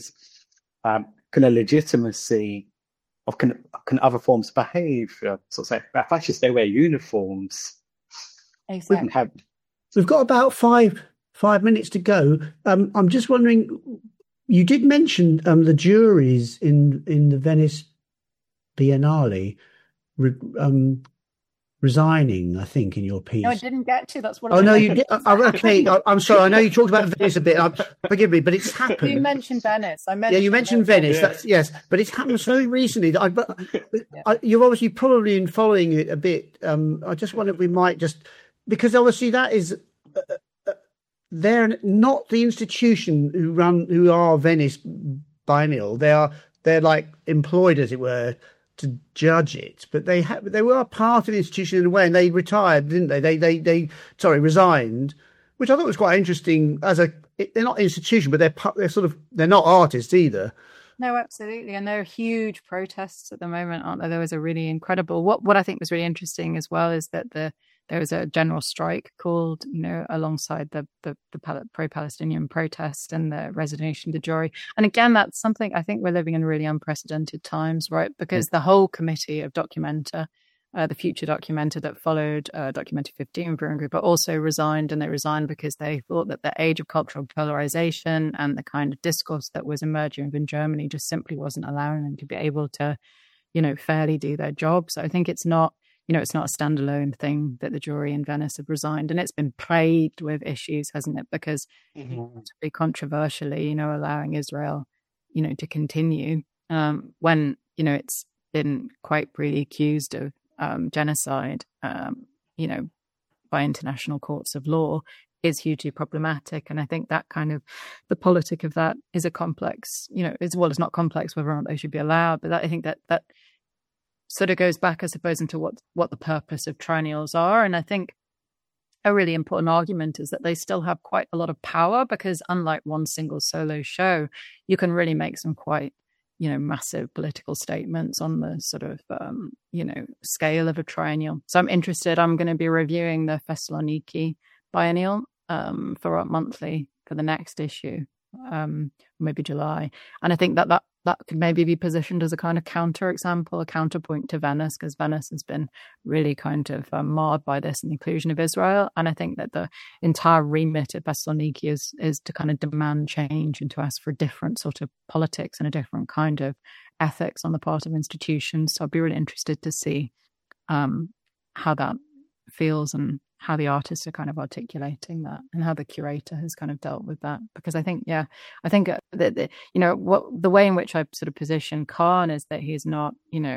um, kind of legitimacy of kind of, kind of other forms of behaviour. So say fascists, they wear uniforms. Exactly. We can have. We've got about five five minutes to go. Um, I'm just wondering. You did mention um, the juries in in the Venice Biennale re, um, resigning, I think, in your piece. No, I didn't get to. That's what. Oh I no, you did. Oh, okay, I'm sorry. I know you talked about Venice a bit. I'm, forgive me, but it's happened. You mentioned Venice. I mentioned. Yeah, you mentioned Venice. Venice. That's yes, but it's happened so recently that I. But yeah. I, you're obviously probably in following it a bit. Um, I just wonder if we might just, because obviously that is. Uh, They're not the institution who run, who are Venice Biennial. They are, they're like employed, as it were, to judge it. But they have, they were part of the institution in a way, and they retired, didn't they? They, they, they, sorry, resigned, which I thought was quite interesting. As a, they're not institution, but they're they're sort of, they're not artists either. No, absolutely, and there are huge protests at the moment, aren't there? There was a really incredible. What what I think was really interesting as well is that the. There was a general strike called, you know, alongside the the, the pro-Palestinian protest and the resignation of the jury. And again, that's something I think we're living in really unprecedented times, right? Because the whole committee of Documenta, uh, the future Documenta that followed uh, Documenta fifteen for Hungary, but also resigned. And they resigned because they thought that the age of cultural polarization and the kind of discourse that was emerging in Germany just simply wasn't allowing them to be able to, you know, fairly do their job. So I think it's not, you know, it's not a standalone thing that the jury in Venice have resigned, and it's been plagued with issues, hasn't it? Because mm-hmm. pretty controversially, you know, allowing Israel, you know, to continue um, when, you know, it's been quite really accused of um, genocide, um, you know, by international courts of law is hugely problematic. And I think that kind of, the politic of that is a complex, you know, as well as not complex, whether or not they should be allowed. But that, I think that that sort of goes back, I suppose, into what, what the purpose of triennials are. And I think a really important argument is that they still have quite a lot of power, because unlike one single solo show, you can really make some quite, you know, massive political statements on the sort of, um, you know, scale of a triennial. So I'm interested, I'm going to be reviewing the Thessaloniki biennial um, for Art Monthly for the next issue, um, maybe July. And I think that that, that could maybe be positioned as a kind of counter example, a counterpoint to Venice, because Venice has been really kind of um, marred by this and the inclusion of Israel. And I think that the entire remit of Thessaloniki is, is to kind of demand change and to ask for a different sort of politics and a different kind of ethics on the part of institutions. So I'd be really interested to see um, how that feels and how the artists are kind of articulating that, and how the curator has kind of dealt with that. Because I think, yeah, I think that, that you know, what the way in which I sort of position Kahn is that he's not, you know,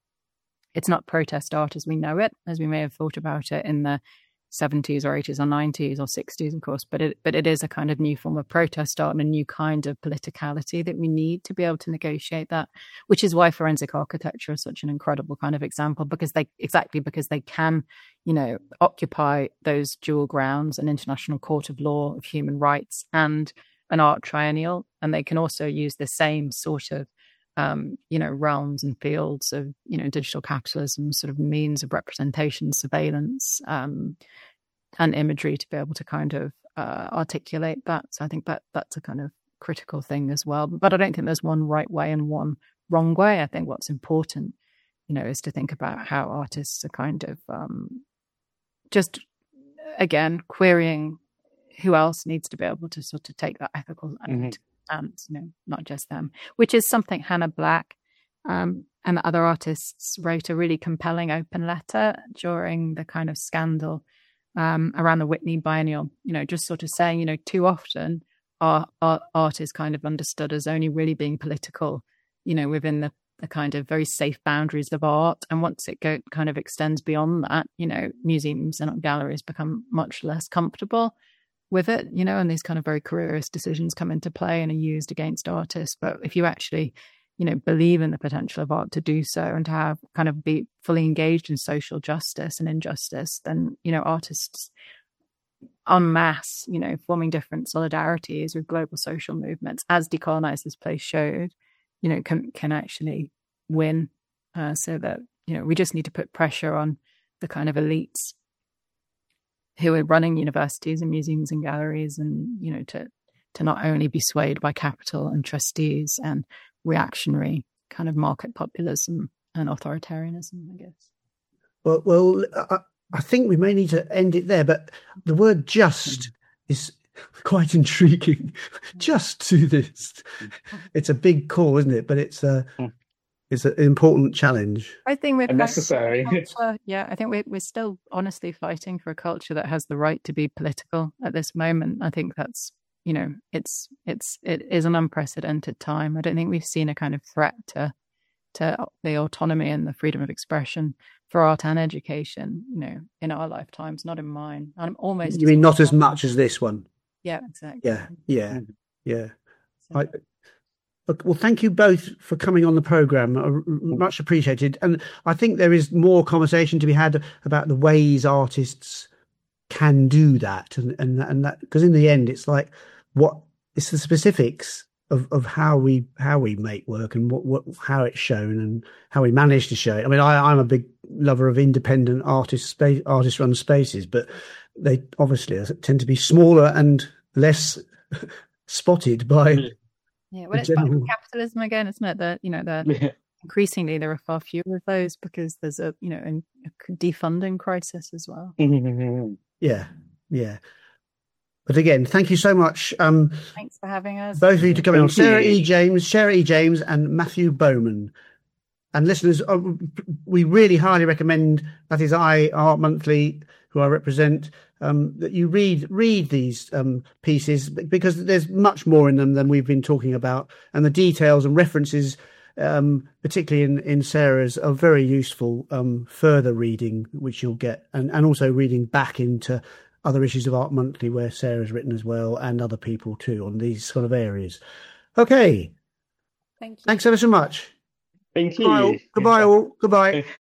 it's not protest art as we know it, as we may have thought about it in the seventies or eighties or nineties or sixties, of course, but it but it is a kind of new form of protest art and a new kind of politicality that we need to be able to negotiate that, which is why forensic architecture is such an incredible kind of example, because they exactly because they can, you know, occupy those dual grounds, an international court of law of human rights and an art triennial, and they can also use the same sort of Um, you know, realms and fields of, you know, digital capitalism, sort of means of representation, surveillance, um, and imagery to be able to kind of uh, articulate that. So I think that that's a kind of critical thing as well. But I don't think there's one right way and one wrong way. I think what's important, you know, is to think about how artists are kind of um, just, again, querying who else needs to be able to sort of take that ethical and mm-hmm. And you know, not just them, which is something Hannah Black um, and the other artists wrote a really compelling open letter during the kind of scandal um, around the Whitney Biennial. You know, just sort of saying, you know, too often our, our art is kind of understood as only really being political, you know, within the, the kind of very safe boundaries of art. And once it go, kind of extends beyond that, you know, museums and galleries become much less comfortable with it, you know, and these kind of very careerist decisions come into play and are used against artists. But if you actually, you know, believe in the potential of art to do so and to have kind of be fully engaged in social justice and injustice, then, you know, artists en masse, you know, forming different solidarities with global social movements, as Decolonize This Place showed, you know, can, can actually win. Uh, so that, you know, we just need to put pressure on the kind of elites who are running universities and museums and galleries, and, you know, to to not only be swayed by capital and trustees and reactionary kind of market populism and authoritarianism, I guess. Well, well, I, I think we may need to end it there, but the word just is quite intriguing. Just do this. It's a big call, isn't it? But it's a... Uh, It's an important challenge. I think we're necessary. Yeah, I think we're we're still honestly fighting for a culture that has the right to be political at this moment. I think that's, you know, it's it's it is an unprecedented time. I don't think we've seen a kind of threat to to the autonomy and the freedom of expression for art and education, you know, in our lifetimes, not in mine. I'm almost. You mean not as much as this one? Yeah, exactly. Yeah, yeah, yeah. So, I, well, thank you both for coming on the programme. Much appreciated. And I think there is more conversation to be had about the ways artists can do that. And, and, and that, because in the end, it's like, what it's the specifics of, of how we, how we make work and what, what, how it's shown and how we manage to show it. I mean, I, I'm a big lover of independent artist space, artist run spaces, but they obviously tend to be smaller and less spotted by, yeah, well, it's back to capitalism again, isn't it? That, you know, that yeah. increasingly there are far fewer of those because there's a, you know, a defunding crisis as well. Yeah, yeah. But again, thank you so much. Um, Thanks for having us. Both of you to come on. Sarah E. James, Sarah E. James, and Matthew Bowman. And listeners, uh, we really highly recommend, that is I, Art Monthly, who I represent, um, that you read read these um, pieces, because there's much more in them than we've been talking about, and the details and references um, particularly in, in Sarah's, are very useful um, further reading, which you'll get, and, and also reading back into other issues of Art Monthly where Sarah's written as well, and other people too on these sort of areas. Okay. Thank you. Thanks ever so much. Thank you. Goodbye all. Goodbye all. Goodbye.